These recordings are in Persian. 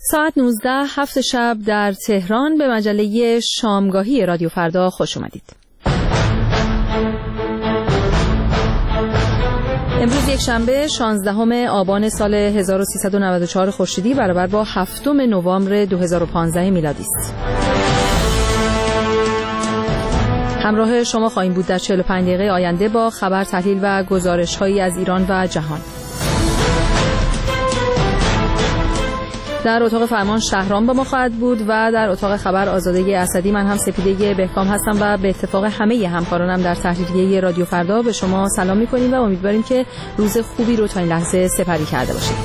ساعت 19 هفت شب در تهران به مجله شامگاهی رادیو فردا خوش اومدید. امروز یک شنبه 16 آبان سال 1394 خورشیدی برابر با 7 نوامبر 2015 میلادی است. همراه شما خواهیم بود در 45 دقیقه آینده با خبر، تحلیل و گزارش‌هایی از ایران و جهان. در اتاق فرمان شهرام با ما خواهد بود و در اتاق خبر آزاده اسدی. من هم سپیده بهکام هستم و به اتفاق همه همکارانم در تحریریه رادیو فردا به شما سلام می‌کنیم و امیدواریم که روز خوبی رو تا این لحظه سپری کرده باشید.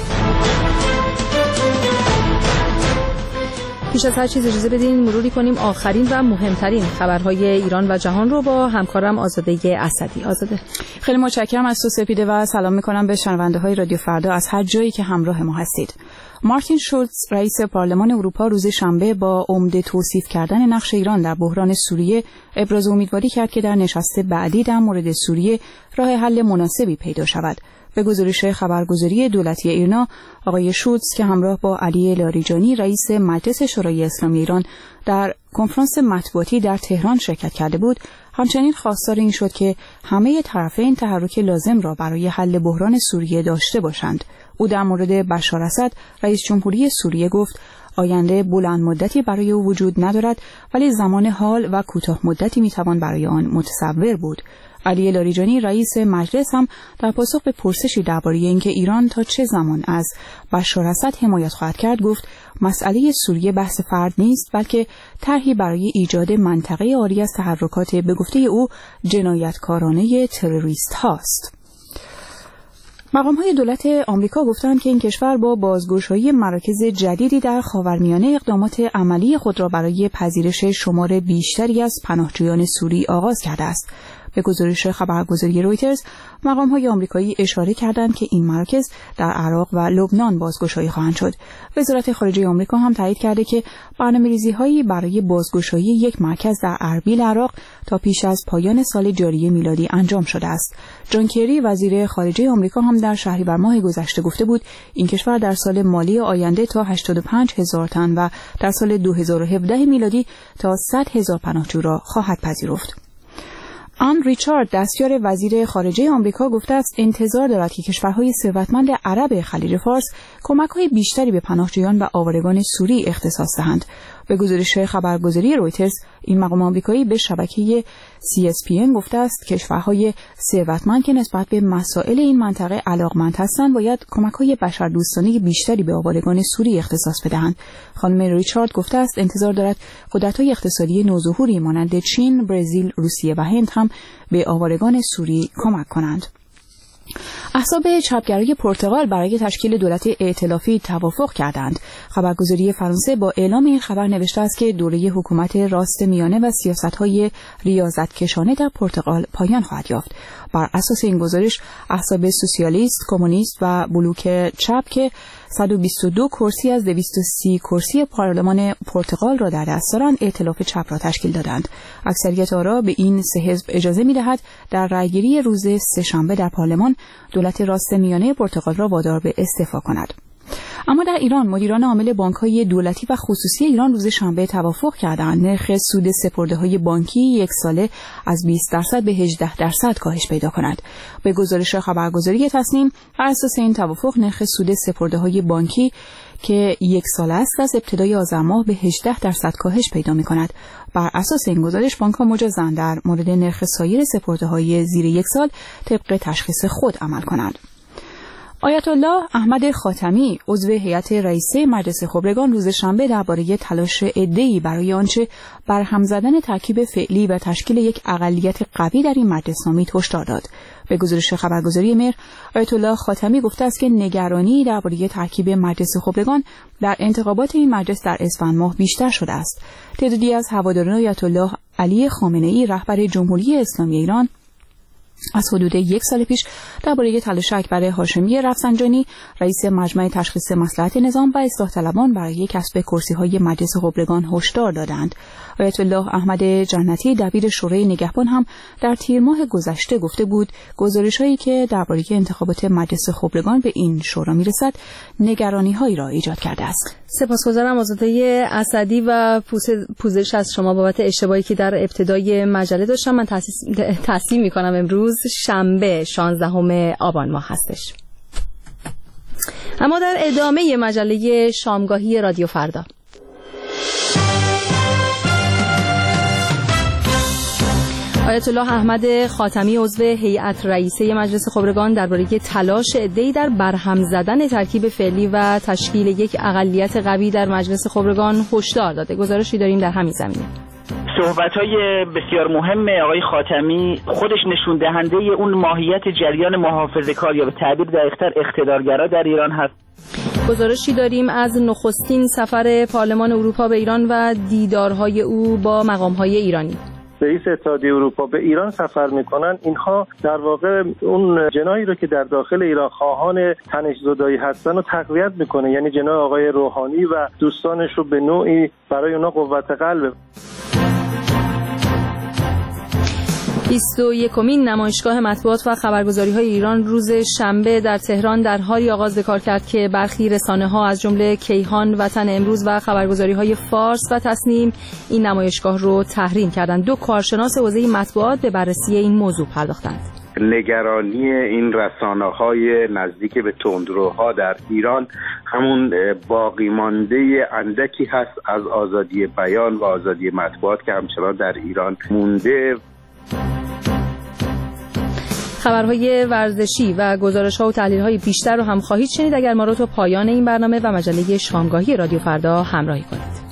پیش از هر چیز اجازه بدین مروری کنیم آخرین و مهمترین خبرهای ایران و جهان رو با همکارم آزاده اسدی. آزاده، خیلی متشکرم از تو سپیده و سلام می‌کنم به شنونده‌های رادیو فردا از هر جایی که همراه ما هستید. مارتین شولز رئیس پارلمان اروپا روز شنبه با عمده توصیف کردن نقش ایران در بحران سوریه ابراز امیدواری کرد که در نشست بعدی در مورد سوریه راه حل مناسبی پیدا شود. به گزارش خبرگزاری دولتی ایرنا، آقای شولز که همراه با علی لاریجانی رئیس مجلس شورای اسلامی ایران در کنفرانس مطبوعاتی در تهران شرکت کرده بود، همچنین خواستار این شد که همه طرفین تحرک لازم را برای حل بحران سوریه داشته باشند. او در مورد بشار اسد رئیس جمهوری سوریه گفت آینده بلند مدتی برای او وجود ندارد، ولی زمان حال و کوتاه مدتی میتوان برای آن متصور بود. علی لاریجانی رئیس مجلس هم در پاسخ به پرسشی درباره اینکه ایران تا چه زمان از بشار اسد حمایت خواهد کرد گفت مسئله سوریه بحث فرد نیست، بلکه طرحی برای ایجاد منطقه عاری از تحرکات به گفته او جنایتکارانه تروریست هاست. مقام‌های دولت آمریکا گفتند که این کشور با بازگشایی مراکز جدیدی در خاورمیانه اقدامات عملی خود را برای پذیرش شمار بیشتری از پناهجویان سوری آغاز کرده است. به گزارش خبرگزاری رویترز، مقام‌های آمریکایی اشاره کردند که این مراکز در عراق و لبنان بازگشایی خواهند شد. وزارت خارجه آمریکا هم تایید کرده که برنامه‌ریزی‌هایی برای بازگشایی یک مرکز در اربیل عراق تا پیش از پایان سال جاری میلادی انجام شده است. جان کری وزیر خارجه آمریکا هم در شهریور ماه گذشته گفته بود این کشور در سال مالی آینده تا 85,000 تن و در سال 2017 میلادی تا 100,000 پناهجو را خواهد پذیرفت. آن ریچارد دستیار وزیر خارجه آمریکا گفته است انتظار دارد که کشورهای ثروتمند عرب خلیج فارس کمک‌های بیشتری به پناهجویان و آوارگان سوری اختصاص دهند. به گزارش خبرگزاری رویترز، این مقام آمریکایی به شبکه CSPN گفته است کشورهای ثروتمند که نسبت به مسائل این منطقه علاقمند هستند باید کمک‌های بشردوستانه بیشتری به آوارگان سوری اختصاص بدهند. خانم ریچارد گفته است انتظار دارد قدرت‌های اقتصادی نوظهوری مانند چین، برزیل، روسیه و هند هم به آوارگان سوری کمک کنند. احزاب چپگرای پرتغال برای تشکیل دولت ائتلافی توافق کردند. خبرگزاری فرانسه با اعلام این خبر نوشته است که دوره حکومت راست میانه و سیاست‌های ریاضتکشانه در پرتغال پایان خواهد یافت. بر اساس این گزارش احزاب سوسیالیست، کمونیست و بلوک چپ که 122 کرسی از 230 کرسی پارلمان پرتغال را در دست دارند، ائتلاف چپ را تشکیل دادند. اکثریت آرا به این سه حزب اجازه می‌دهد در رأیگیری روز سه‌شنبه در پارلمان دولت راست میانه پرتغال را وادار به استعفا کند. اما در ایران مدیران عامل بانک‌های دولتی و خصوصی ایران روز شنبه توافق کردند نرخ سود سپرده‌های بانکی یک ساله از 20% به 18% کاهش پیدا کند. به گزارش خبرگزاری تصنیم، بر اساس این توافق نرخ سود سپرده‌های بانکی که یک سال است از ابتدای آذر ماه به 18% کاهش پیدا می‌کند. بر اساس این گزارش بانک‌ها مجازاً در مورد نرخ سایر سپرده‌های زیر یک سال طبق تشخیص خود عمل کنند. آیت الله احمد خاتمی عضو هیئت رئیسه مجلس خبرگان روز شنبه درباره تلاش عده‌ای برای آنچه برهم زدن ترکیب فعلی و تشکیل یک اقلیت قوی در این مجلس نامید هشدار داد. به گزارش خبرگزاری مهر، آیت الله خاتمی گفته است که نگرانی درباره ترکیب مجلس خبرگان در انتخابات این مجلس در اسفند ماه بیشتر شده است. تعدادی از هواداران آیت الله علی خامنه‌ای رهبر جمهوری اسلامی ایران از حدود 1 سال پیش درباره تلاش اکبر هاشمی رفسنجانی رئیس مجمع تشخیص مصلحت نظام و اصلاح طلبان برای کسب کرسی‌های مجلس خبرگان هشدار دادند. آیت الله احمد جنتی دبیر شورای نگهبان هم در تیر ماه گذشته گفته بود گزارش‌هایی که درباره انتخابات مجلس خبرگان به این شورا میرسد نگرانی‌هایی را ایجاد کرده است. سپاسگزارم آزاده اسدی و پوزش از شما بابت اشتباهی که در ابتدای مجله داشتم. من تصحیح می‌کنم امروز شنبه 16 آبان ماه هستش. اما در ادامه مجله شامگاهی رادیو فردا آیت الله احمد خاتمی عضو هیئت رئیسه مجلس خبرگان درباره تلاش عده‌ای در برهم زدن ترکیب فعلی و تشکیل یک اقلیت قوی در مجلس خبرگان هشدار داده. گزارشی داریم در همین زمینه. صحبت‌های بسیار مهم آقای خاتمی خودش نشون دهنده اون ماهیت جریان محافظه‌کار یا به تعبیر دقیق‌تر اقتدارگرا در ایران هست. گزارشی داریم از نخستین سفر پارلمان اروپا به ایران و دیدارهای او با مقام‌های ایرانی. رئیس اتحادیه اروپا به ایران سفر میکنن، اینها در واقع اون جناحی رو که در داخل ایران خواهان تنش‌زدایی هستن رو تقویت میکنه، یعنی جناح آقای روحانی و دوستانش رو به نوعی برای اونا قوت قلب. 21مین نمایشگاه مطبوعات و خبرگزاری‌های ایران روز شنبه در تهران در حالی آغاز به کار کرد که برخی رسانه‌ها از جمله کیهان، وطن امروز و خبرگزاری‌های فارس و تصنیم این نمایشگاه رو تحریم کردند. 2 کارشناس حوزه مطبوعات به بررسی این موضوع پرداختند. نگرانی این رسانه‌های نزدیک به تندروها در ایران همون باقی مانده اندکی هست از آزادی بیان و آزادی مطبوعات که همچنان در ایران مونده. خبرهای ورزشی و گزارش‌ها و تحلیل‌های بیشتر رو هم خواهید شنید اگر ما رو تا پایان این برنامه و مجله شامگاهی رادیو فردا همراهی کنید.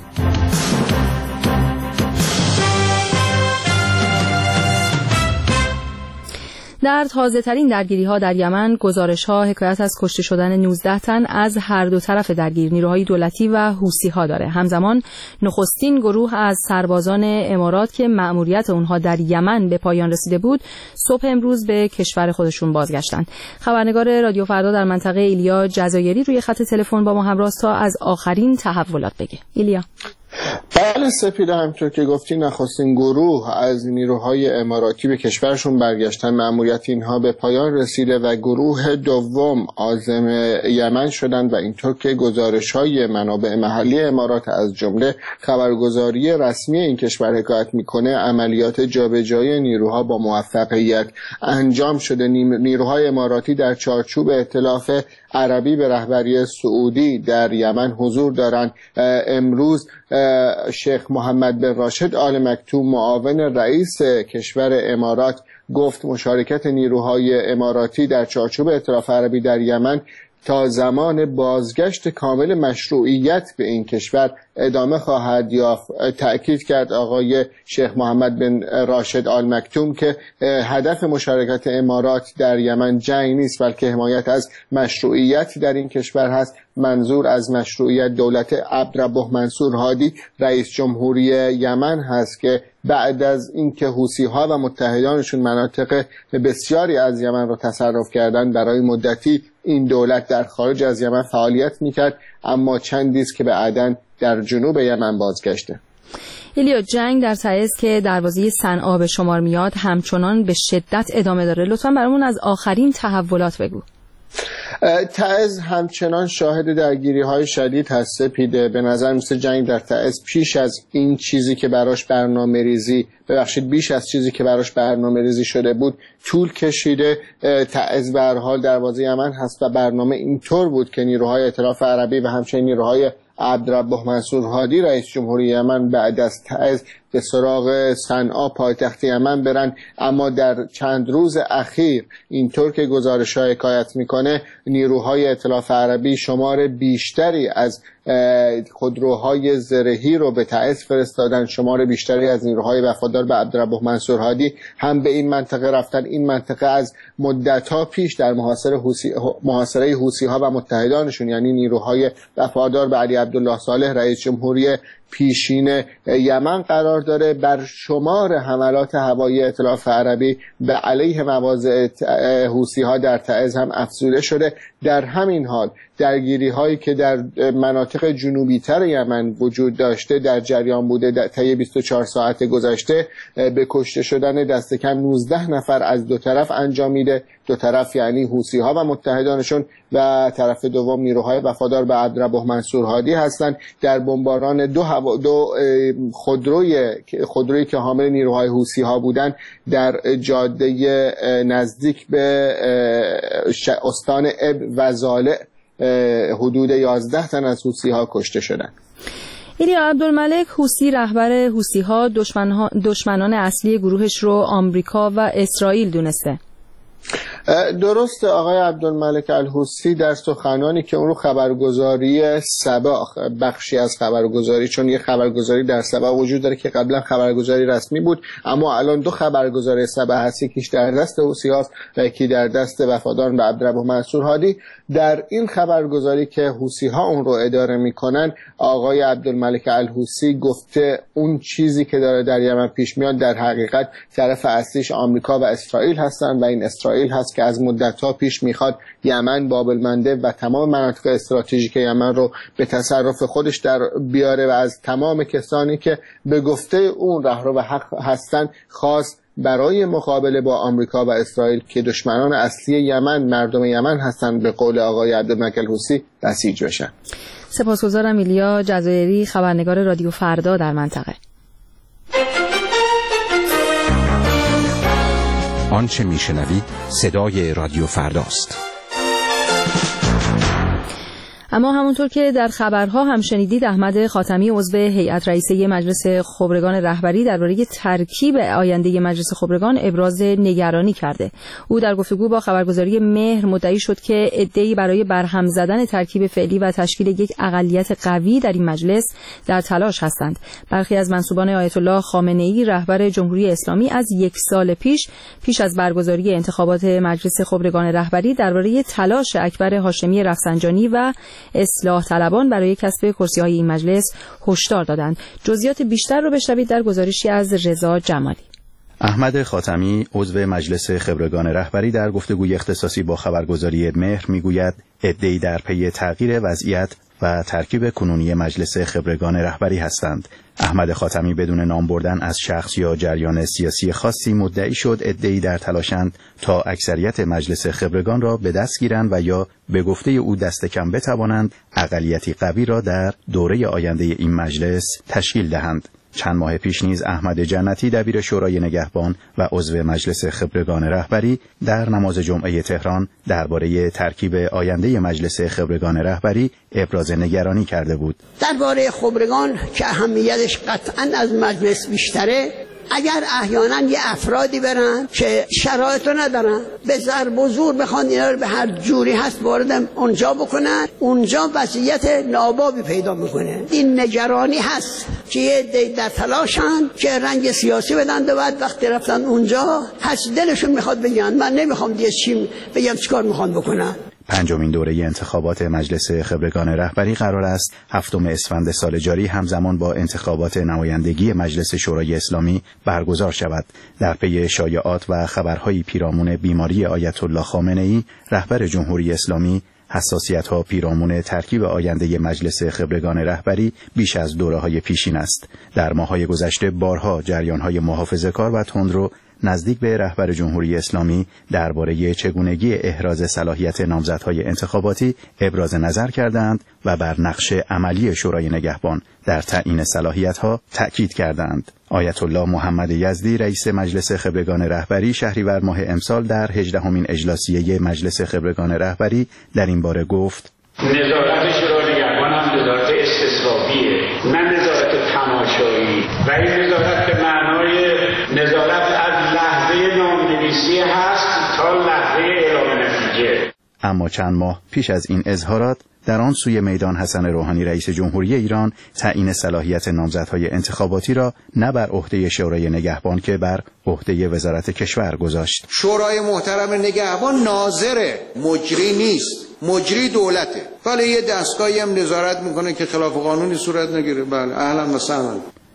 در تازه‌ترین درگیری‌ها در یمن گزارش‌ها حکایت از کشته شدن 19 تن از هر دو طرف درگیر نیروهای دولتی و حوثی‌ها داره. همزمان نخستین گروه از سربازان امارات که مأموریت اونها در یمن به پایان رسیده بود صبح امروز به کشور خودشون بازگشتند. خبرنگار رادیو فردا در منطقه ایلیا جزایری روی خط تلفن با ما همراه است تا از آخرین تحولات بگه. ایلیا. بله سپیده، همونطور که گفتی نخستین گروه از نیروهای اماراتی به کشورشون برگشتن، مأموریت اینها به پایان رسیده و گروه دوم عازم یمن شدند و اینطور که گزارش‌های منابع محلی امارات از جمله خبرگزاری رسمی این کشور حکایت میکنه عملیات جابجایی نیروها با موفقیت انجام شده. نیروهای اماراتی در چارچوب ائتلاف عربی به رهبری سعودی در یمن حضور دارند. امروز شیخ محمد بن راشد آل مکتوم معاون رئیس کشور امارات گفت مشارکت نیروهای اماراتی در چارچوب ائتلاف عربی در یمن تا زمان بازگشت کامل مشروعیت به این کشور ادامه خواهد یافت. تأکید کرد آقای شیخ محمد بن راشد آل مکتوم که هدف مشارکت امارات در یمن جنگ نیست بلکه حمایت از مشروعیت در این کشور هست. منظور از مشروعیت دولت عبدالربه منصور هادی رئیس جمهوری یمن هست که بعد از اینکه حوثی‌ها و متحدانشون مناطق بسیاری از یمن را تصرف کردند برای مدتی این دولت در خارج از یمن فعالیت میکرد، اما چندی است که بعداً در جنوب یمن بازگشته. ایلیا، جنگ در تعز که دروازه صنعا به شمار میاد همچنان به شدت ادامه داره. لطفاً برامون از آخرین تحولات بگو. تعز همچنان شاهد درگیری‌های شدید هست سپیده. به نظر میسه جنگ در تعز بیش از چیزی که براش برنامه ریزی شده بود طول کشیده. تعز به هر حال دروازه یمن هست و برنامه اینطور بود که نیروهای ائتلاف عربی و همچنین نیروهای عبدالربه منصور هادی رئیس جمهوری یمن بعد از تعز به سراغ صنعا پایتخت یمن برن، اما در چند روز اخیر اینطور که گزارش‌ها حکایت میکنه نیروهای ائتلاف عربی شمار بیشتری از خودروهای زرهی رو به تعز فرستادن. شمار بیشتری از نیروهای وفادار به عبدالربه منصور هادی هم به این منطقه رفتن. این منطقه از مدت‌ها پیش در محاصره حوثی‌ها و متحدانشون یعنی نیروهای وفادار به علی عبدالله صالح رئیس جمهوری پیشین یمن قرار قرار داره. بر شمار حملات هوایی ائتلاف عربی به علیه مواضع حوثی‌ها در تعز هم افزوده شده. در همین حال درگیری هایی که در مناطق جنوبی تر یمن وجود داشته در جریان بوده. طی 24 ساعت گذشته به کشته شدن دست کم 19 نفر از دو طرف انجامیده. دو طرف یعنی حوثی‌ها و متحدانشون و طرف دوم نیروهای وفادار به عبدالربه منصور هادی هستند. در بمباران دو خودرویی که حامل نیروهای حوثی‌ها بودند در جاده نزدیک به استان اب و زالع حدود 11 تن از حوثی‌ها کشته شدند. ایلیا عبدالملک حوثی رهبر حوثی‌ها دشمنان اصلی گروهش رو آمریکا و اسرائیل دونسته. درسته. آقای عبدالملک الحوثی در سخنانی که اون رو خبرگزاری سبا، بخشی از خبرگزاری، چون یه خبرگزاری در سبا وجود داره که قبلا خبرگزاری رسمی بود اما الان دو خبرگزاری سبا هست، یکیش در دست حوثی هاست و یکی در دست وفاداران به عبدالربه منصور هادی. در این خبرگزاری که حوثی ها اون رو اداره میکنن آقای عبدالملک الحوثی گفته اون چیزی که داره در یمن پیش میاد در حقیقت طرف اصلیش آمریکا و اسرائیل هستن و این اسرائیل هست که از مدت‌ها پیش میخواد یمن، باب‌المندب و تمام مناطق استراتژیک یمن رو به تصرف خودش در بیاره و از تمام کسانی که به گفته اون رهرو حق هستن خواست برای مقابله با آمریکا و اسرائیل که دشمنان اصلی یمن مردم یمن هستن به قول آقای عبدالملک الحوثی بسیج بشن. سپاسگزارم ایلیا جزایری، خبرنگار رادیو فردا در منطقه. آنچه میشنوید صدای رادیو فرداست. اما همونطور که در خبرها هم شنیدید احمد خاتمی عضو هیئت رئیسه مجلس خبرگان رهبری درباره ترکیب آینده مجلس خبرگان ابراز نگرانی کرده. او در گفتگو با خبرگزاری مهر مدعی شد که عده‌ای برای برهم زدن ترکیب فعلی و تشکیل یک اقلیت قوی در این مجلس در تلاش هستند. برخی از منسوبان آیت الله خامنه‌ای رهبر جمهوری اسلامی از یک سال پیش از برگزاری انتخابات مجلس خبرگان رهبری درباره تلاش اکبر هاشمی رفسنجانی و اصلاح طلبان برای کسب کرسی‌های این مجلس هشدار دادند. جزئیات بیشتر رو بشنوید در گزارشی از رضا جمالی. احمد خاتمی عضو مجلس خبرگان رهبری در گفتگوی اختصاصی با خبرگزاری مهر میگوید عده‌ای در پی تغییر وضعیت و ترکیب کنونی مجلس خبرگان رهبری هستند. احمد خاتمی بدون نام بردن از شخص یا جریان سیاسی خاصی مدعی شد عده‌ای در تلاشند تا اکثریت مجلس خبرگان را به دست گیرند و یا به گفته او دست کم بتوانند اقلیتی قوی را در دوره آینده این مجلس تشکیل دهند. چند ماه پیش نیز احمد جنتی دبیر شورای نگهبان و عضو مجلس خبرگان رهبری در نماز جمعه تهران درباره ترکیب آینده مجلس خبرگان رهبری ابراز نگرانی کرده بود. درباره خبرگان که اهمیتش قطعاً از مجلس بیشتره، اگر احیانا یه افرادی برن که شرایط رو ندارن به ضرب و زور بخوان اینا رو به هر جوری هست وارد اونجا بکنن، اونجا وضعیت نابابی پیدا میکنه. این نگرانی هست که یه عده در تلاشن که رنگ سیاسی بدن و بعد وقتی رفتن اونجا هست دلشون میخواد بگن من نمیخوام دیگه چی بگم چیکار میخوان بکنن. پنجمین دوره انتخابات مجلس خبرگان رهبری قرار است 7 اسفند سال جاری همزمان با انتخابات نمایندگی مجلس شورای اسلامی برگزار شود. در پی شایعات و خبرهای پیرامون بیماری آیت الله خامنه‌ای رهبر جمهوری اسلامی، حساسیت‌ها پیرامون ترکیب آینده مجلس خبرگان رهبری بیش از دوره‌های پیشین است. در ماه‌های گذشته بارها جریان‌های محافظه‌کار و تندرو نزدیک به رهبر جمهوری اسلامی درباره چگونگی احراز صلاحیت نامزدهای انتخاباتی ابراز نظر کردند و بر نقش عملی شورای نگهبان در تعیین صلاحیت‌ها تأکید کردند. آیت الله محمد یزدی رئیس مجلس خبرگان رهبری شهریور ماه امسال در 18مین اجلاسیه مجلس خبرگان رهبری در این باره گفت: نظارت شورای نگهبان هم نظارت استثبابیه، نه نظارت تماشایی. و این نظارت به معنای نظارت از لحظه نامنویسی هست تا لحظه اعلام نتیجه. اما چند ماه پیش از این اظهارات در آن سوی میدان حسن روحانی رئیس جمهوری ایران تعیین صلاحیت نامزدهای انتخاباتی را نه بر عهده شورای نگهبان که بر عهده وزارت کشور گذاشت. شورای محترم نگهبان ناظره، مجری نیست، مجری دولته. ولی یه دستگاهی هم نظارت میکنه که خلاف قانونی صورت نگیره. بله، اهلا و سهلا.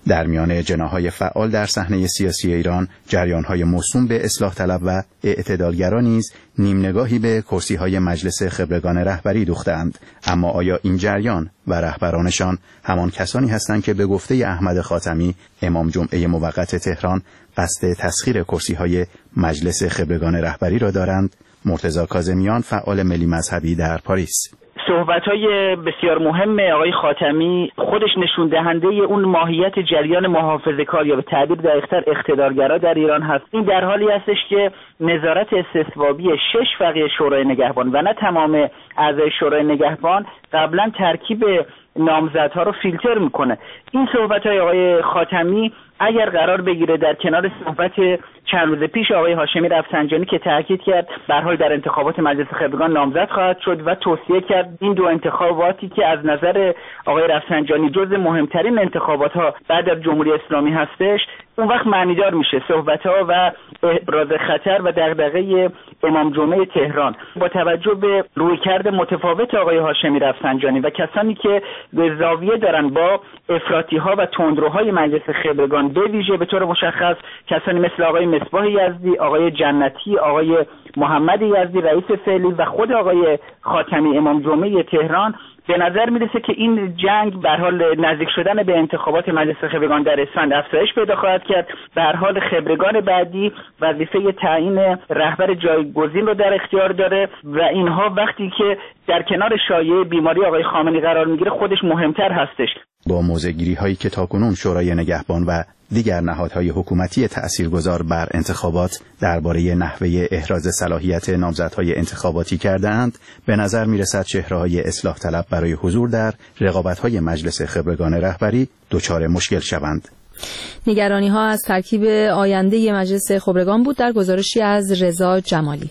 در میان جناح‌های فعال در صحنه سیاسی ایران، جریان‌های موسوم به اصلاح طلب و اعتدالگرا نیز نیم نگاهی به کرسی‌های مجلس خبرگان رهبری دوختند. اما آیا این جریان و رهبرانشان همان کسانی هستند که به گفته احمد خاتمی، امام جمعه موقت تهران، قصد تسخیر کرسی‌های مجلس خبرگان رهبری را دارند؟ مرتضی کاظمیان، فعال ملی مذهبی در پاریس: صحبت‌های بسیار مهم آقای خاتمی خودش نشون دهنده اون ماهیت جریان محافظه‌کار یا به تعبیر دقیق‌تر اقتدارگرا در ایران هست. این در حالی هستش که نظارت استصوابی 6 فقیه شورای نگهبان و نه تمام اعضای شورای نگهبان قبلا ترکیب نامزدها رو فیلتر میکنه. این صحبت‌های آقای خاتمی اگر قرار بگیره در کنار صحبت چند روز پیش آقای هاشمی رفسنجانی که تاکید کرد به هر حال در انتخابات مجلس خبرگان نامزد خواهد شد و توصیه کرد این دو انتخاباتی که از نظر آقای رفسنجانی جزو مهمترین انتخابات‌ها بعد از جمهوری اسلامی هستش، اون وقت معنیدار میشه صحبت‌ها و ابراز خطر و دغدغه امام جمعه تهران. با توجه به رویکرد متفاوت آقای هاشمی رفسنجانی و کسانی که به زاویه دارن با افراطی‌ها و تندروهای مجلس خبرگان، به ویژه به طور مشخص کسانی مثل آقای مصباح یزدی، آقای جنتی، آقای محمد یزدی رئیس فعلی و خود آقای خاتمی امام جمعه تهران، به نظر میرسه که این جنگ به هر حال نزدیک شدن به انتخابات مجلس خبرگان در اسفند افزایش پیدا خواهد کرد. به هر حال خبرگان بعدی وظیفه تعیین رهبر جایگزین رو در اختیار داره و اینها وقتی که در کنار شایعه بیماری آقای خامنه‌ای قرار میگیره خودش مهمتر هستش. با موضع‌گیری هایی که تاکنون شورای نگهبان و دیگر نهادهای حکومتی تأثیرگذار بر انتخابات درباره نحوه احراز صلاحیت نامزدهای انتخاباتی کردند، به نظر می‌رسد چهره‌های اصلاح طلب برای حضور در رقابت‌های مجلس خبرگان رهبری دچار مشکل شوند. نگرانی‌ها از ترکیب آینده مجلس خبرگان بود در گزارشی از رضا جمالی.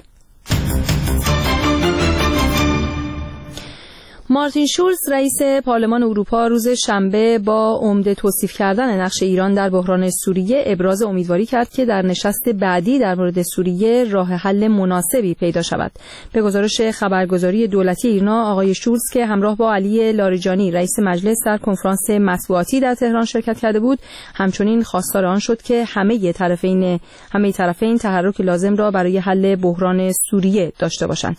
مارتین شولز رئیس پارلمان اروپا روز شنبه با عمده توصیف کردن نقش ایران در بحران سوریه ابراز امیدواری کرد که در نشست بعدی در مورد سوریه راه حل مناسبی پیدا شود. به گزارش خبرگزاری دولتی ایرنا، آقای شولز که همراه با علی لاریجانی رئیس مجلس در کنفرانس مطبوعاتی در تهران شرکت کرده بود، همچنین خواستار آن شد که همه طرفین تحرک لازم را برای حل بحران سوریه داشته باشند.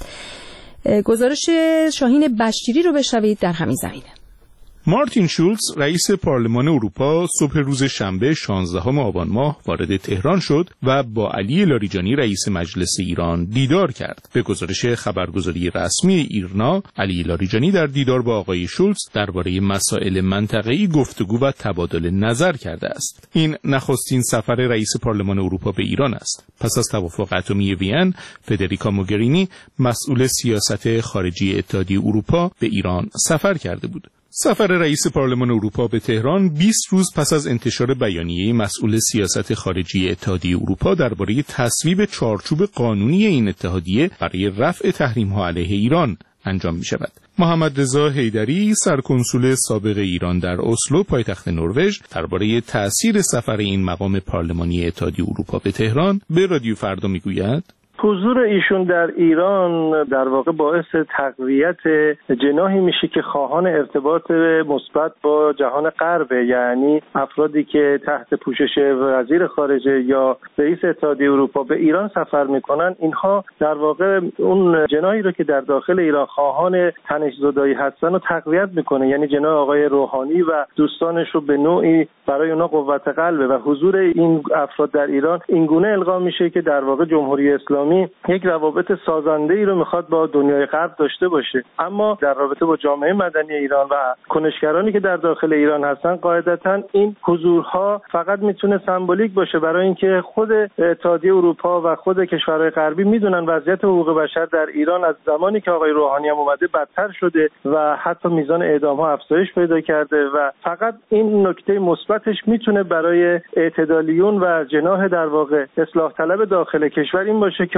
گزارش شاهین بشتیری رو بشنوید در همین زمینه. مارتین شولز رئیس پارلمان اروپا صبح روز شنبه 16 آبان ماه وارد تهران شد و با علی لاریجانی رئیس مجلس ایران دیدار کرد. به گزارش خبرگزاری رسمی ایرنا، علی لاریجانی در دیدار با آقای شولز درباره مسائل منطقه‌ای گفتگو و تبادل نظر کرده است. این نخستین سفر رئیس پارلمان اروپا به ایران است. پس از توافق اتمی وین، فدریکا موگرینی مسئول سیاست خارجی اتحادیه اروپا به ایران سفر کرده بود. سفر رئیس پارلمان اروپا به تهران 20 روز پس از انتشار بیانیه مسئول سیاست خارجی اتحادیه اروپا درباره تصویب چارچوب قانونی این اتحادیه برای رفع تحریم‌ها علیه ایران انجام می شود. محمد رضا حیدری، سرکنسول سابق ایران در اسلو، پایتخت نروژ، درباره تأثیر سفر این مقام پارلمانی اتحادیه اروپا به تهران به رادیو فردا می گوید: حضور ایشون در ایران در واقع باعث تقویت جناحی میشه که خواهان ارتباط مثبت با جهان غربه، یعنی افرادی که تحت پوشش وزیر خارجه یا رئیس اتحادیه اروپا به ایران سفر میکنن، اینها در واقع اون جناحی رو که در داخل ایران خواهان تنش‌زدایی هستن رو تقویت میکنه، یعنی جناح آقای روحانی و دوستانش رو به نوعی برای اونها قوت قلبه و حضور این افراد در ایران اینگونه القا میشه که در واقع جمهوری اسلامی یک روابط سازنده‌ای رو میخواد با دنیای غرب داشته باشه. اما در رابطه با جامعه مدنی ایران و کنشگرانی که در داخل ایران هستن، قاعدتاً این حضورها فقط میتونه سمبولیک باشه، برای اینکه خود اتحادیه اروپا و خود کشورهای غربی میدونن وضعیت حقوق بشر در ایران از زمانی که آقای روحانی هم اومده بدتر شده و حتی میزان اعدام‌ها افزایش پیدا کرده و فقط این نکته مثبتش میتونه برای اعتدالیون و جناح در واقع اصلاح طلب داخل کشور این باشه که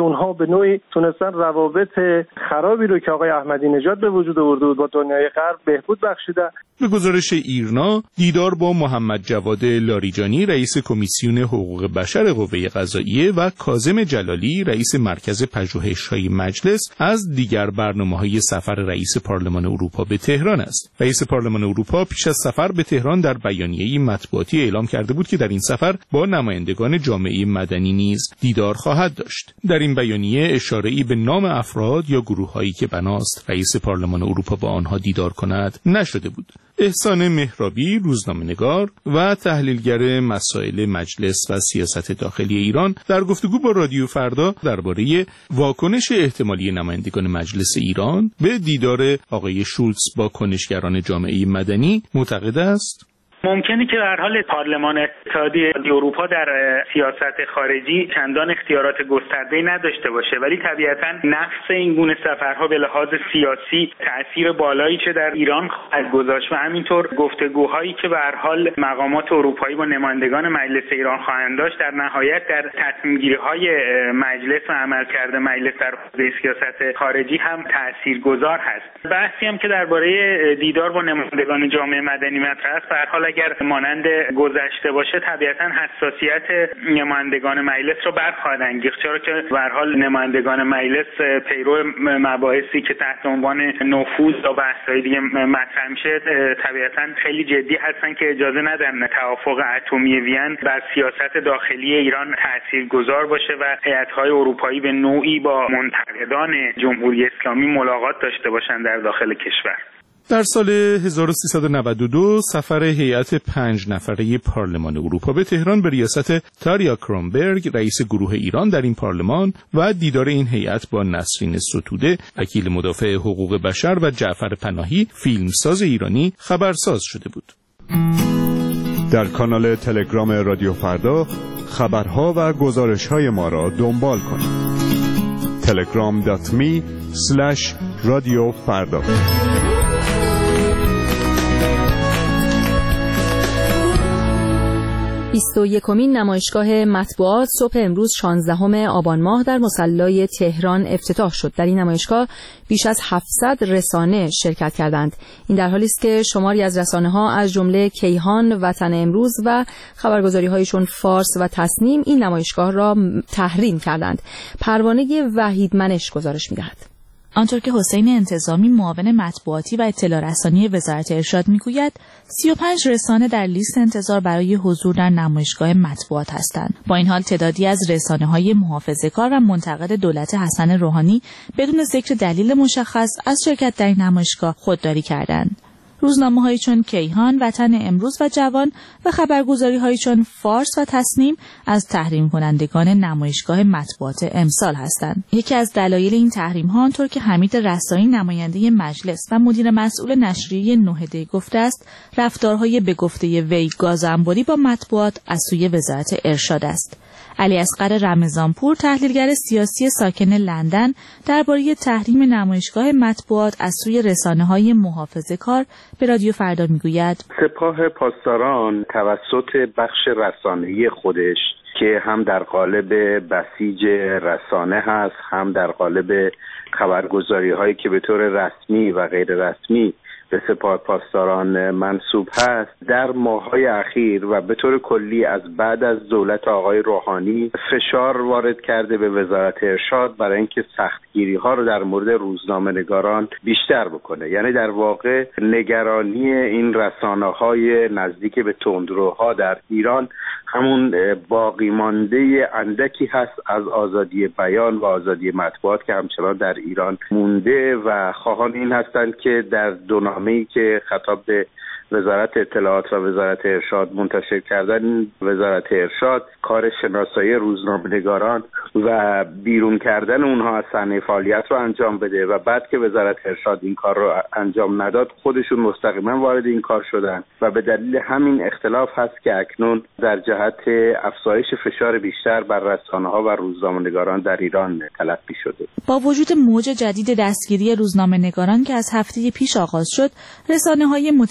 اونها به نوعی تونستن روابط خرابی رو که آقای احمدی نژاد به وجود آورده بود با دنیای غرب بهبود بخشیدن. به گزارش ایرنا، دیدار با محمد جواد لاریجانی رئیس کمیسیون حقوق بشر قوه قضاییه و کاظم جلالی رئیس مرکز پژوهش‌های مجلس از دیگر برنامه‌های سفر رئیس پارلمان اروپا به تهران است. رئیس پارلمان اروپا پیش از سفر به تهران در بیانیه‌ای مطبوعاتی اعلام کرده بود که در این سفر با نمایندگان جامعه مدنی نیز دیدار خواهد داشت. در این بیانیه اشاره‌ای به نام افراد یا گروه‌هایی که بناست رئیس پارلمان اروپا با آنها دیدار کند نشده بود. احسان مهرابی، روزنامه‌نگار و تحلیلگر مسائل مجلس و سیاست داخلی ایران، در گفتگو با رادیو فردا درباره واکنش احتمالی نمایندگان مجلس ایران به دیدار آقای شولتز با کنشگران جامعه مدنی معتقد است ممکنه که به هر حال پارلمان اتحادیه اروپا در سیاست خارجی چندان اختیارات گسترده‌ای نداشته باشه، ولی طبیعتاً نقص این گونه سفرها به لحاظ سیاسی تأثیر بالایی چه در ایران خواهد گذاشت و همینطور گفتگوهایی که به هر حال مقامات اروپایی با نمایندگان مجلس ایران خواهند داشت در نهایت در تصمیم‌گیری‌های مجلس و عملکرد مجلس در حوزه سیاست خارجی هم تاثیرگذار هست. بحثی هم که درباره دیدار با نمایندگان جامعه مدنی مطرح است، به هر حال اگر مانند گذشته باشه طبیعتاً حساسیت نمایندگان مجلس رو برخواهد انگیخت، چرا که به هر حال نمایندگان مجلس پیرو مباحثی که تحت عنوان نفوذ و بحث‌های دیگه مطرح میشه طبیعتاً خیلی جدی هستن که اجازه ندن توافق اتمی وین بر سیاست داخلی ایران تاثیرگذار باشه و هیئت‌های اروپایی به نوعی با منتقدان جمهوری اسلامی ملاقات داشته باشن در داخل کشور. در سال 1392 سفر هیئت 5 نفره پارلمان اروپا به تهران به ریاست تاریا کرونبرگ رئیس گروه ایران در این پارلمان و دیدار این هیئت با نسرین ستوده وکیل مدافع حقوق بشر و جعفر پناهی فیلمساز ایرانی خبرساز شده بود. در کانال تلگرام رادیو فردا خبرها و گزارش‌های ما را دنبال کنید. telegram.me/radiofarda 21مین نمایشگاه مطبوعات صبح امروز 16 آبان ماه در مصلی تهران افتتاح شد. در این نمایشگاه بیش از 700 رسانه شرکت کردند. این در حالی است که شماری از رسانه‌ها از جمله کیهان، وطن امروز و خبرگزاری‌هایشون فارس و تصنیم این نمایشگاه را تحریم کردند. پروانه وحید منش گزارش می‌دهد. آنطور که حسین انتظامی معاون مطبوعاتی و اطلاع رسانی وزارت ارشاد میگوید 35 رسانه در لیست انتظار برای حضور در نمایشگاه مطبوعات هستند. با این حال تعدادی از رسانه‌های محافظه‌کار و منتقد دولت حسن روحانی بدون ذکر دلیل مشخص از شرکت در این نمایشگاه خودداری کردند. روزنامه‌هایی چون کیهان، وطن امروز و جوان و خبرگزاری‌هایی چون فارس و تصنیم از تحریم کنندگان نمایشگاه مطبوعات امسال هستند. یکی از دلایل این تحریم‌ها آنطور که حمید رسایی نماینده مجلس و مدیر مسئول نشریه نهده گفته است، رفتارهای به گفته وی گازانبری با مطبوعات از سوی وزارت ارشاد است. علی اصغر رمضانپور تحلیلگر سیاسی ساکن لندن درباره تحریم نمایشگاه مطبوعات از سوی رسانه‌های محافظه‌کار به رادیو فردا میگوید سپاه پاسداران توسط بخش رسانه‌ای خودش که هم در قالب بسیج رسانه هست هم در قالب خبرگزاری‌هایی که به طور رسمی و غیر رسمی به سپاه پاسداران منسوب هست در ماه‌های اخیر و به طور کلی از بعد از دولت آقای روحانی فشار وارد کرده به وزارت ارشاد برای اینکه سختگیری‌ها رو در مورد روزنامه‌نگاران بیشتر بکنه. یعنی در واقع نگرانی این رسانه‌های نزدیک به تندروها در ایران همون باقی مانده اندکی هست از آزادی بیان و آزادی مطبوعات که همچنان در ایران مونده و خواهان این هستند که در دو نامه‌ای که خطاب به وزارت اطلاعات و وزارت ارشاد منتشر کردن، وزارت ارشاد کار شناسایی روزنامه‌نگاران و بیرون کردن اونها از صحنه فعالیت رو انجام بده و بعد که وزارت ارشاد این کار رو انجام نداد خودشون مستقیما وارد این کار شدن و به دلیل همین اختلاف هست که اکنون در جهت افزایش فشار بیشتر بر رسانه‌ها و روزنامه‌نگاران در ایران تلقی شده. با وجود موج جدید دستگیری روزنامه‌نگاران که از هفته پیش آغاز شد، رسانه‌های متمایل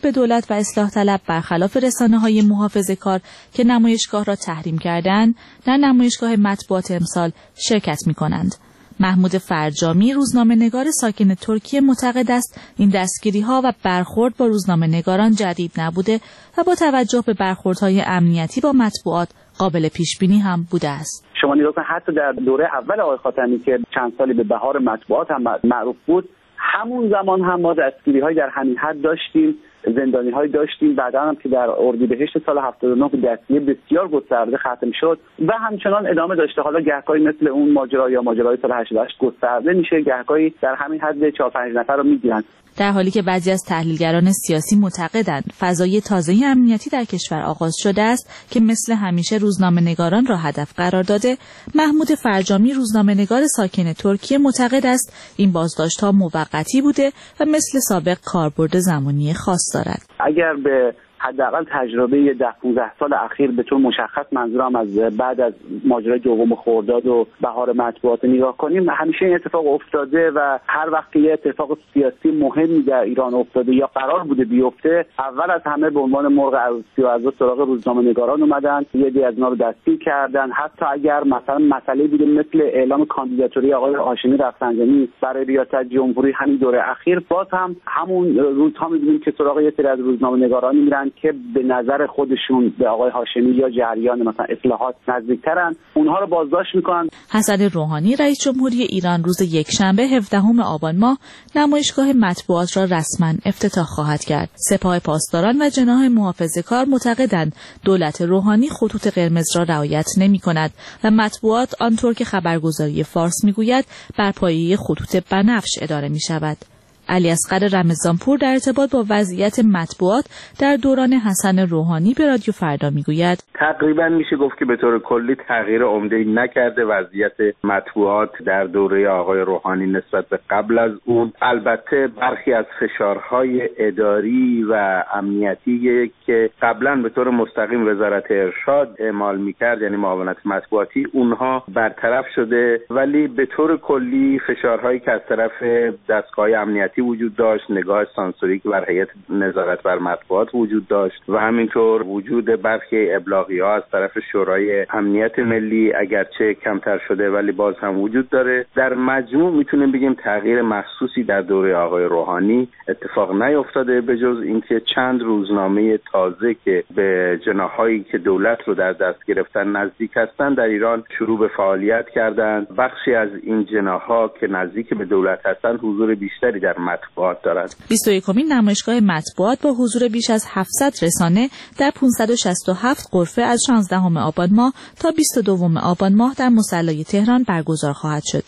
به دولت و اصلاح طلب برخلاف رسانه‌های محافظه‌کار که نمایشگاه را تحریم کردند، در نمایشگاه مطبوعات امسال شرکت می‌کنند. محمود فرجامی روزنامه‌نگار ساکن ترکیه معتقد است این دستگیری‌ها و برخورد با روزنامه‌نگاران جدید نبوده و با توجه به برخوردهای امنیتی با مطبوعات قابل پیش‌بینی هم بوده است. شما نگاه کنید حتی در دوره اول آقای خاتمی که چند سالی به بهار مطبوعات هم معروف بود، همون زمان هم ما دستگیری‌های در همین حد داشتیم، زندانی‌های داشتیم. بعدا هم که در اردیبهشت سال 79 دستگیری بسیار گسترده ختم شد و همچنان ادامه داشته. حالا گهگاهی مثل اون ماجرا یا ماجرای سال 88 گسترده میشه، گهگاهی در همین حد 4-5 نفر رو میگیرن. در حالی که بعضی از تحلیلگران سیاسی معتقدند فضای تازه امنیتی در کشور آغاز شده است که مثل همیشه روزنامه‌نگاران را هدف قرار داده، محمود فرجامی روزنامه‌نگار ساکن ترکیه معتقد است این بازداشت‌ها موقتی بوده و مثل سابق کاربرد زمانی خاص دارد. اگر به حداقل تجربه 10-15 سال اخیر به طور مشخص، منظورم از بعد از ماجرای دوم خرداد و بهار مطبوعات نگاه کنیم، همیشه این اتفاق افتاده و هر وقت یه اتفاق سیاسی مهمی در ایران افتاده یا قرار بوده بیفته، اول از همه به عنوان مرغ عروسی و از سراغ روزنامه‌نگاران اومدن، یه عده از اینا رو دستگیر کردن. حتی اگر مثلا مسئله بوده مثل اعلام کاندیداتوری آقای هاشمی رفسنجانی برای ریاست جمهوری همین دوره اخیر، باز هم همون روزها می‌بینیم که سراغ یه سری از روزنامه‌نگاران میرن که به نظر خودشون به آقای هاشمی یا جریان مثلا اصلاحات نزدیکترن، اونها رو بازداشت میکنن. حسن روحانی رئیس جمهوری ایران روز یکشنبه 17 آبان ماه نمایشگاه مطبوعات را رسما افتتاح خواهد کرد. سپاه پاسداران و جناح محافظه‌کار معتقدند دولت روحانی خطوط قرمز را رعایت نمی‌کند و مطبوعات آنطور که خبرگزاری فارس میگوید بر پایه خطوط بنفش اداره می‌شود. علیاصغر رمضانپور در ارتباط با وضعیت مطبوعات در دوران حسن روحانی به رادیو فردا میگوید تقریبا میشه گفت که به طور کلی تغییر عمده‌ای نکرده وضعیت مطبوعات در دوره آقای روحانی نسبت به قبل از اون. البته برخی از فشارهای اداری و امنیتی که قبلا به طور مستقیم وزارت ارشاد اعمال میکرد، یعنی معاونت مطبوعاتی، اونها برطرف شده، ولی به طور کلی فشارهایی که از طرف دستگاه امنیتی وجود داشت، نگاه سانسوری که بر هیئت نظارت بر مطبوعات وجود داشت و همینطور وجود برخی ابلاغی‌ها از طرف شورای امنیت ملی اگرچه کمتر شده ولی باز هم وجود داره. در مجموع میتونیم بگیم تغییر محسوسی در دوره آقای روحانی اتفاق نیفتاده به جز اینکه چند روزنامه تازه که به جناحایی که دولت رو در دست گرفتن نزدیک هستند در ایران شروع به فعالیت کردند. بخشی از این جناحها که نزدیک به دولت هستند حضور بیشتری در مطبوعات دارد. 21مین نمایشگاه مطبوعات با حضور بیش از 700 رسانه در 567 غرفه از 16 آبان ماه تا 22 آبان ماه در مصلی تهران برگزار خواهد شد.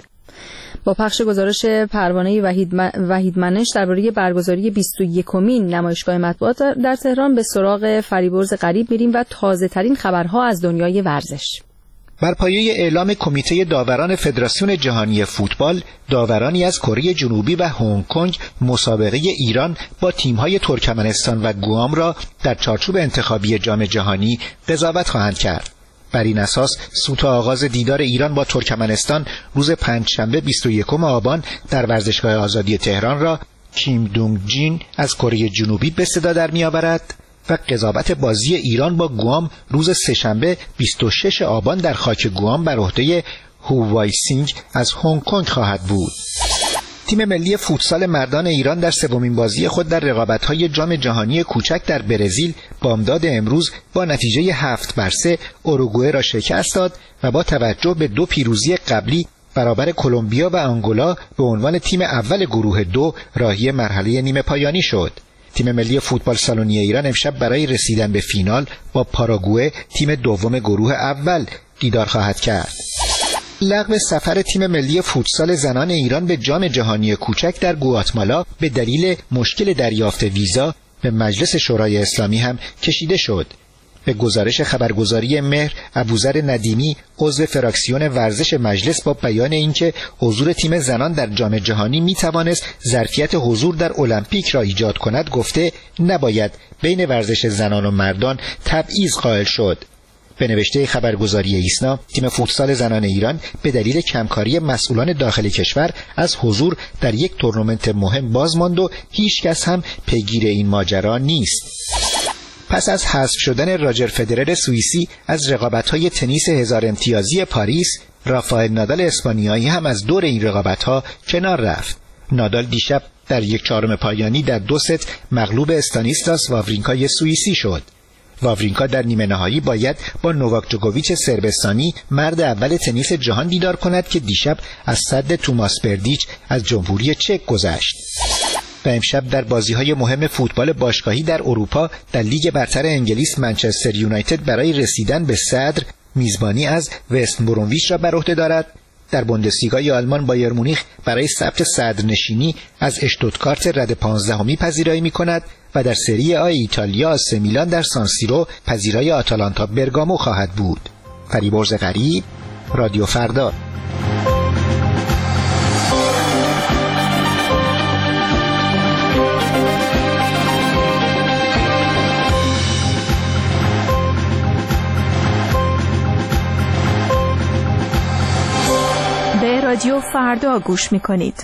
با پخش گزارش پروانه وحید منش درباره برگزاری 21مین نمایشگاه مطبوعات در تهران به سراغ فریبرز غریب میریم و تازه ترین خبرها از دنیای ورزش. بر پایه اعلام کمیته داوران فدراسیون جهانی فوتبال، داورانی از کره جنوبی و هنگ کنگ مسابقه ایران با تیم‌های ترکمنستان و گوام را در چارچوب انتخابی جام جهانی قضاوت خواهند کرد. بر این اساس سوت آغاز دیدار ایران با ترکمنستان روز پنجشنبه 21 آبان در ورزشگاه آزادی تهران را کیم دونگ جین از کره جنوبی به صدا در می‌آورد و قضاوت بازی ایران با گوام روز سه‌شنبه 26 آبان در خاک گوام بر عهده هووای سینگ از هنگ کنگ خواهد بود. تیم ملی فوتسال مردان ایران در سومین بازی خود در رقابت‌های جام جهانی کوچک در برزیل بامداد امروز با نتیجه 7-3 اوروگوئه را شکست داد و با توجه به 2 پیروزی قبلی برابر کلمبیا و آنگولا به عنوان تیم اول گروه 2 راهی مرحله نیمه پایانی شد. تیم ملی فوتبال سالونی ایران امشب برای رسیدن به فینال با پاراگوئه تیم دوم گروه اول دیدار خواهد کرد. لغو سفر تیم ملی فوتسال زنان ایران به جام جهانی کوچک در گواتمالا به دلیل مشکل دریافت ویزا به مجلس شورای اسلامی هم کشیده شد. به گزارش خبرگزاری مهر، ابوذر ندیمی عضو فراکسیون ورزش مجلس با بیان اینکه حضور تیم زنان در جام جهانی میتوانست ظرفیت حضور در المپیک را ایجاد کند گفته نباید بین ورزش زنان و مردان تبعیض قائل شد. به نوشته خبرگزاری ایسنا، تیم فوتسال زنان ایران به دلیل کمکاری مسئولان داخل کشور از حضور در یک تورنمنت مهم باز ماند و هیچ کس هم پیگیر این ماجرا نیست. پس از حذف شدن راجر فدرر سوئیسی از رقابت‌های تنیس 1000 امتیازی پاریس، رافائل نادال اسپانیایی هم از دور این رقابت‌ها کنار رفت. نادال دیشب در 1/4 پایانی در 2 ست مغلوب استانیسلاس واورینکای سوئیسی شد. واورینکا در نیمه نهایی باید با نوواک جوکوویچ صربستانی مرد اول تنیس جهان دیدار کند که دیشب از صد توماس بردیچ از جمهوری چک گذشت. و امشب در بازی‌های مهم فوتبال باشگاهی در اروپا در لیگ برتر انگلیس منچستر یونایتد برای رسیدن به صدر میزبانی از وست برونویچ را بر عهده دارد. در بوندسلیگای آلمان بایر مونیخ برای ثبت صدرنشینی از اشتوتگارت رد 15می پذیرایی می‌کند و در سری آ ایتالیا آس میلان در سانسیرو پذیرای آتالانتا برگامو خواهد بود. فریبرز غریب، رادیو فردا. رادیو فردا گوش میکنید.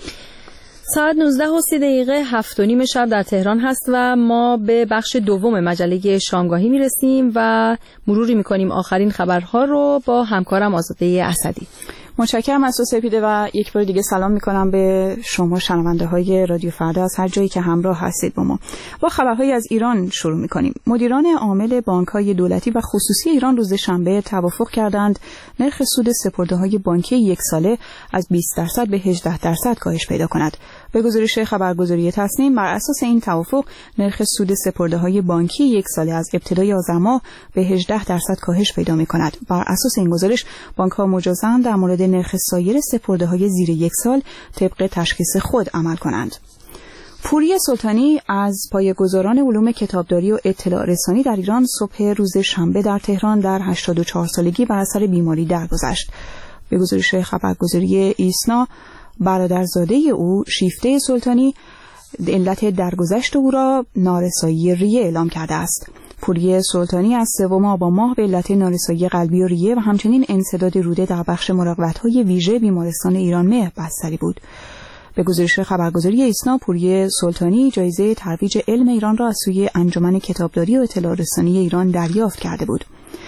ساعت 19:30 7:30 شب در تهران هست و ما به بخش دوم مجله شامگاهی میرسیم و مروری میکنیم آخرین خبرها رو با همکارم آزاده اسدی. متشکرم از تو سپیده و یک بار دیگه سلام میکنم به شما شنونده های رادیو فردا از هر جایی که همراه هستید با ما. با خبرهایی از ایران شروع میکنیم. مدیران عامل بانک‌های دولتی و خصوصی ایران روز شنبه توافق کردند نرخ سود سپرده‌های بانکی یک ساله از 20% به 18% کاهش پیدا کند. به گزارش خبرگزاری تصنیم، بر اساس این توافق نرخ سود سپرده‌های بانکی یک ساله از ابتدای آذر ماه به 18% کاهش پیدا می‌کند. بر اساس این گزارش بانک‌ها مجازاً در مورد نرخ سایر سپرده‌های زیر یک سال طبق تشخیص خود عمل کنند. پوری سلطانی از پایه‌گذاران علوم کتابداری و اطلاع رسانی در ایران صبح روز شنبه در تهران در 84 سالگی بر اثر بیماری درگذشت. به گزارش خبرگزاری ایسنا، برادرزاده او شیفته سلطانی علت درگذشت او را نارسایی ریه اعلام کرده است. پوری سلطانی از 3 آبان ماه به علت نارسایی قلبی و ریه و همچنین انسداد روده در بخش مراقبت‌های ویژه بیمارستان ایران مهر بستری بود. به گزارش خبرگزاری ایسنا، پوری سلطانی جایزه ترویج علم ایران را از سوی انجمن کتابداری و اطلاع رسانی ایران دریافت کرده بود.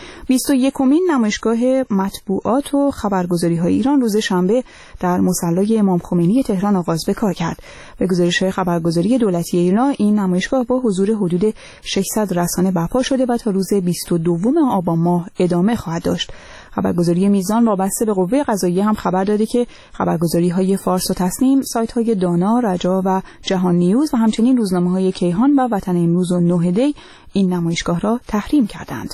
21مین نمایشگاه مطبوعات و خبرگزاری‌های ایران روز شنبه در مصلی امام خمینی تهران آغاز به کار کرد. به گزارش خبرگزاری دولتی ایران، این نمایشگاه با حضور حدود 600 رسانه برپا شده و تا روز 22 آبان ماه ادامه خواهد داشت. خبرگزاری میزان وابسته به قوه قضاییه هم خبر داده که خبرگزاری‌های فارس و تصنیم، سایت‌های دانا، رجا و جهان نیوز و همچنین روزنامه‌های کیهان و وطن امروز و 9 دی این نمایشگاه را تحریم کردند.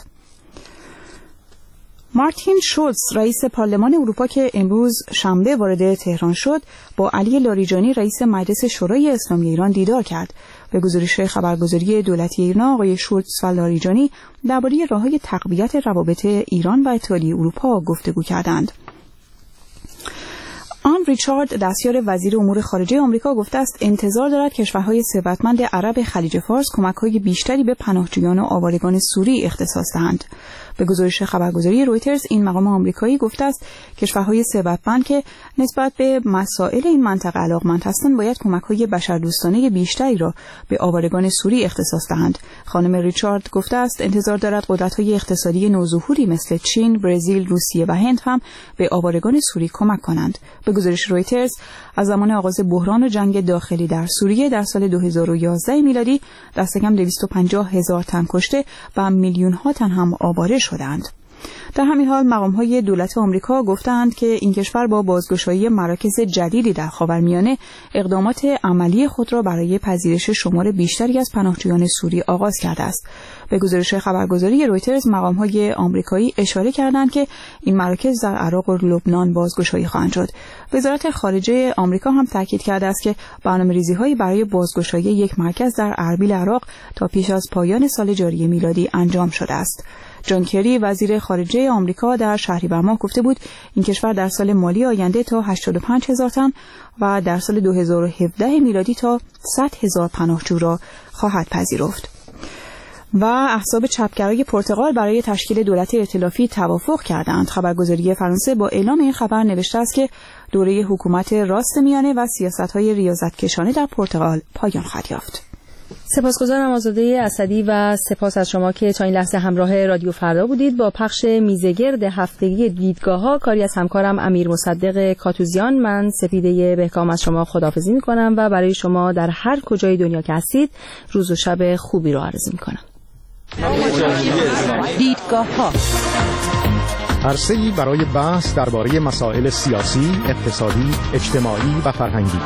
مارتین شولز رئیس پارلمان اروپا که امروز شنبه وارد تهران شد، با علی لاریجانی رئیس مجلس شورای اسلامی ایران دیدار کرد. به گزارش خبرگزاری دولتی ایران، آقای شولز و لاریجانی درباره راه‌های تقویت روابط ایران و اتحادیه اروپا گفتگو کردند. آن ریچارد، دستیار وزیر امور خارجه آمریکا، گفته است انتظار دارد کشورهای ثروتمند عرب خلیج فارس کمک‌های بیشتری به پناهجویان و آوارگان سوری اختصاص دهند. به گزارش خبرگزاری رویترز، این مقام آمریکایی گفته است کشورهای ثروتمند که نسبت به مسائل این منطقه علاقمند هستند باید کمک‌های بشردوستانه بیشتری را به آوارگان سوری اختصاص دهند. خانم ریچارد گفته است انتظار دارد قدرت‌های اقتصادی نوظهوری مثل چین، برزیل، روسیه و هند هم به آوارگان سوری کمک کنند. به گزارش رویترز، از زمان آغاز بحران و جنگ داخلی در سوریه در سال 2011 میلادی دست کم 250,000 تن کشته و میلیون‌ها تن هم آواره شدند. در همین حال مقام‌های دولت آمریکا گفتند که این کشور با بازگشایی مراکز جدیدی در خاورمیانه اقدامات عملی خود را برای پذیرش شمار بیشتری از پناهجویان سوری آغاز کرده است. به گزارش خبرگزاری رویترز، مقام‌های آمریکایی اشاره کردند که این مراکز در عراق و لبنان بازگشایی خواهند شد. وزارت خارجه آمریکا هم تاکید کرده است که برنامه‌ریزی‌هایی برای بازگشایی یک مرکز در اربیل عراق تا پیش از پایان سال جاری میلادی انجام شده است. جان کری، وزیر خارجه آمریکا، در شهریور ماه گفته بود این کشور در سال مالی آینده تا 85,000 تن و در سال 2017 میلادی تا 100,000 پناهجو را خواهد پذیرفت. و احزاب چپگرای پرتغال برای تشکیل دولت ائتلافی توافق کردند. خبرگزاری فرانسه با اعلام این خبر نوشته است که دوره حکومت راست میانه و سیاست‌های ریاضتکشانه در پرتغال پایان خواهد یافت. سپاسگزارم آزاده اسدی و سپاس از شما که تا این لحظه همراه رادیو فردا بودید. با پخش میزگرد هفتگی دیدگاه‌ها کاری از همکارم امیر مصدق کاتوزیان، من سپیده بهکام از شما خداحافظی می‌کنم و برای شما در هر کجای دنیا که هستید روز و شب خوبی رو آرزو می‌کنم. دیدگاه‌ها عرصه‌ای برای بحث درباره مسائل سیاسی، اقتصادی، اجتماعی و فرهنگی.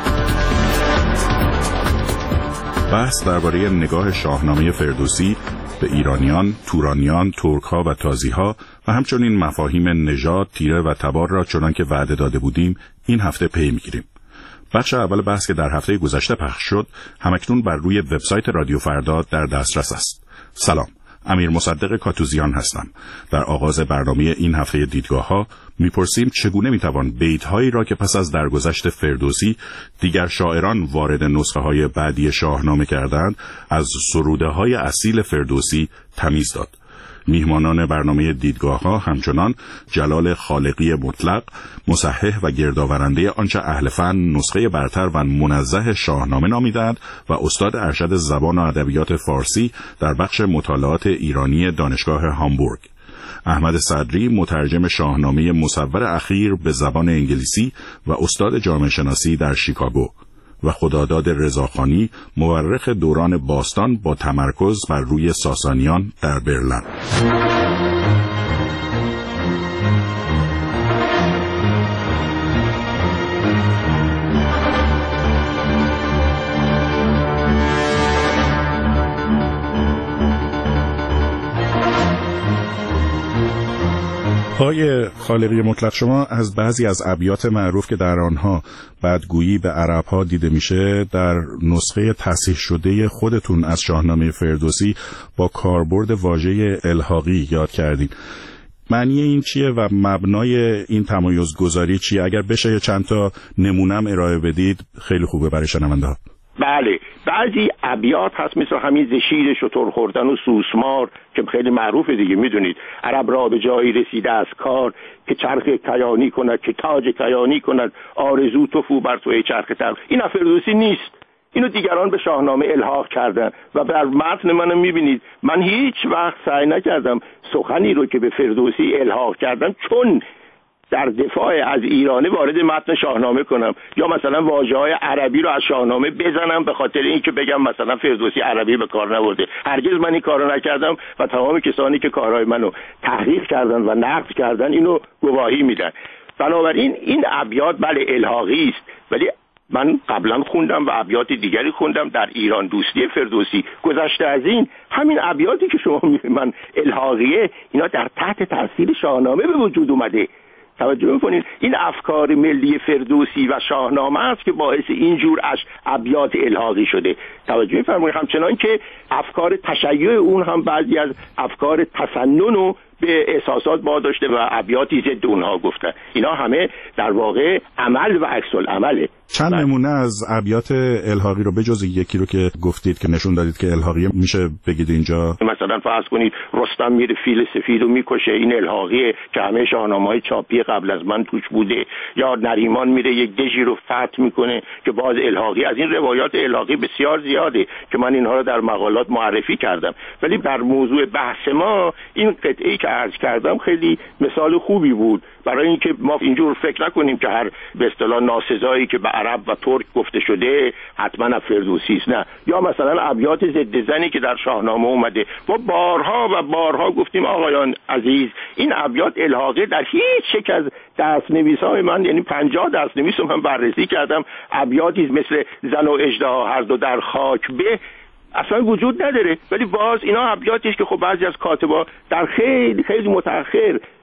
بحث درباره نگاه شاهنامه فردوسی به ایرانیان، تورانیان، ترک‌ها و تازی‌ها و همچنین مفاهیم نژاد، تیره و تبار را چنان که وعده داده بودیم این هفته پی می‌گیریم. بخش اول بحث که در هفته گذشته پخش شد همکنون بر روی وبسایت رادیو فردا در دسترس است. سلام، امیر مصدق کاتوزیان هستم. در آغاز برنامه این هفته دیدگاه‌ها می‌پرسیم چگونه می‌توان بیت‌هایی را که پس از درگذشت فردوسی دیگر شاعران وارد نسخه‌های بعدی شاهنامه کردند از سروده‌های اصیل فردوسی تمیز داد. میهمانان برنامه دیدگاه‌ها همچنان جلال خالقی مطلق، مصحح و گردآورنده آنچه اهل فن نسخه برتر و منزه شاهنامه نامیدند و استاد ارشد زبان و ادبیات فارسی در بخش مطالعات ایرانی دانشگاه هامبورگ، احمد صدری مترجم شاهنامه مصور اخیر به زبان انگلیسی و استاد جامعه شناسی در شیکاگو، و خداداد رضاخانی مورخ دوران باستان با تمرکز بر روی ساسانیان در برلن. آقای خالقی مطلق، شما از بعضی از ابیات معروف که در آنها بدگویی به عرب‌ها دیده میشه در نسخه تصحیح شده خودتون از شاهنامه فردوسی با کاربرد واژه الحاقی یاد کردین. معنی این چیه و مبنای این تمایزگذاری چیه؟ اگر بشه چند تا نمونم ارائه بدید خیلی خوبه برای شنونده‌ها. بله، بعضی ابیات هست مثل همین زشیر شتر خوردن و سوسمار که خیلی معروفه دیگه، میدونید عرب را به جایی رسیده از کار که چرخ کیانی کند، که تاج کیانی کند، آرزو توفو بر توی چرخ تر. این فردوسی نیست، اینو دیگران به شاهنامه الحاق کردن و در متن منو میبینید من هیچ وقت سعی نکردم سخنی رو که به فردوسی الحاق کردم چون در دفاع از ایرانی وارد متن شاهنامه کنم یا مثلا واژه‌های عربی رو از شاهنامه بزنم به خاطر اینکه بگم مثلا فردوسی عربی به کار نبرده. هرگز من این کارو نکردم و تمام کسانی که کارهای منو تحقیق کردن و نقد کردن اینو گواهی میدن. بنابراین این ابیات بله الحاقی است، ولی من قبلا خوندم و ابیات دیگری خوندم در ایران دوستی فردوسی. گذشته از این همین ابیاتی که شما من الحاقیه اینا در تحت تاثیر شاهنامه به وجود اومده. توجه می‌کنید این افکار ملی فردوسی و شاهنامه است که باعث اینجور ابیات الحاقی شده. توجه می‌فرمایید همچنان که افکار تشیع اون هم بعضی از افکار تسنن و به احساسات واداشته و ابیاتی ضد اونها گفتن. اینا همه در واقع عمل و عکس العمله. چند نمونه از ابیات الحاقی رو بجز یکی رو که گفتید که نشون دادید که الحاقی میشه بگید اینجا؟ مثلا فرض کنید رستم میره فیل سفید رو میکشه، این الحاقیه که همه شاهنامه‌های چاپی قبل از من توش بوده. یا نریمان میره یک دژی رو فتح میکنه که باز الحاقی. از این روایات الحاقی بسیار زیاده که من اینها رو در مقالات معرفی کردم، ولی در موضوع بحث ما این قطعه‌ای که عرض کردم خیلی مثال خوبی بود برای اینکه ما اینجور فکر نکنیم که هر به اصطلاح ناسزایی که به عرب و ترک گفته شده حتما فردوسی است. نه، یا مثلا ابیات ضد زنی که در شاهنامه اومده ما بارها و بارها گفتیم آقایان عزیز این ابیات الحاقی در هیچ یک از دست‌نویس‌های من، یعنی 50 دست‌نویس رو من بررسی کردم، ابیاتی مثل زن و اژدها هر دو در خاک به اصلا وجود نداره. ولی باز اینا ابیاتی است که خب بعضی از کاتبا در خیلی خیلی متأخر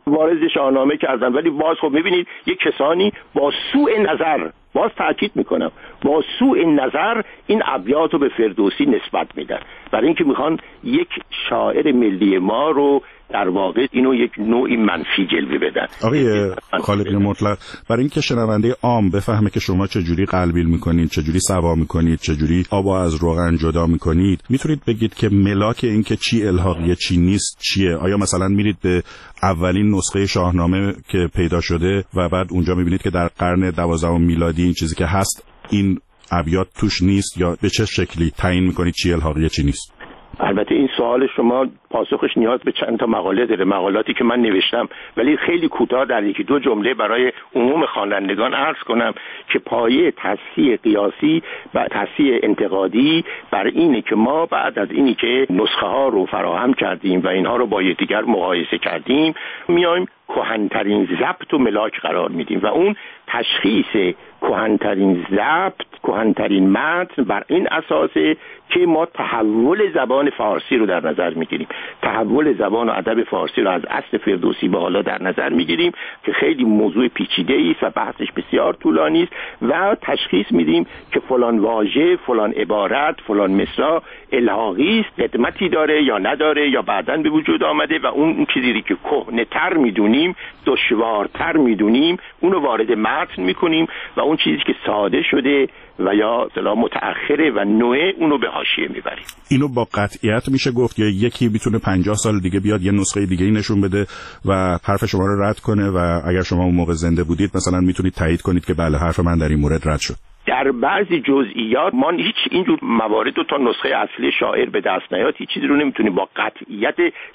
وارد شاهنامه کردن، ولی باز خب میبینید یک کسانی با سوء نظر، باز تاکید میکنم با سوء نظر، این ابیات رو به فردوسی نسبت میدن، برای اینکه میخوان یک شاعر ملی ما رو در واقع اینو یک نوعی منفی جلوه بدن. آقای خالقی مطلق، برای اینکه شنونده عام بفهمه که شما چجوری قلبیل میکنید، چجوری سوا میکنید، چجوری آب از روغن جدا میکنید، میتونید بگید که ملاک این که چی الحاقیه چی نیست چیه؟ آیا مثلا میرید به اولین نسخه شاهنامه که پیدا شده و بعد اونجا میبینید که در قرن 12 میلادی این چیزی که هست این ابیات توش نیست، یا به چه شکلی تعیین میکنید چی الحاقیه چی نیست؟ البته این سوال شما پاسخش نیاز به چند تا مقاله داره، مقالاتی که من نوشتم، ولی خیلی کوتاه در یکی دو جمله برای عموم خوانندگان عرض کنم که پایه تصحیح قیاسی و تصحیح انتقادی بر اینه که ما بعد از اینی که نسخه ها رو فراهم کردیم و اینها رو با یکدیگر مقایسه کردیم، میایم کهن‌ترین ضبط و ملاک قرار میدیم و اون تشخیص کهن‌ترین ضبط، کهن‌ترین متن بر این اساسه که ما تحول زبان فارسی رو در نظر میگیریم، تحول زبان و ادب فارسی رو از عصر فردوسی به حالا در نظر میگیریم که خیلی موضوع پیچیده‌ای است و بحثش بسیار طولانی است و تشخیص میدیم که فلان واژه، فلان عبارت، فلان مصرع الحاقی است، قدمتی داره یا نداره یا بعداً به وجود آمده و اون چیزی که کهنه‌تر میدونیم، دشوارتر میدونیم، اونو وارد متن میکنیم و اون چیزی که ساده شده و یا اصطلاحاً متأخره و نوعه اونو به حاشیه میبریم. اینو با قطعیت میشه گفت یا یکی میتونه 50 سال دیگه بیاد یه نسخه دیگه ای نشون بده و حرف شما رو رد کنه و اگر شما اون موقع زنده بودید مثلا میتونید تایید کنید که بله حرف من در این مورد رد شد؟ در بعضی جزئیات ما هیچ اینجور موارد رو تا نسخه اصلی شاعر به دست نیاد هیچ چیزی رو نمیتونیم با قطعیت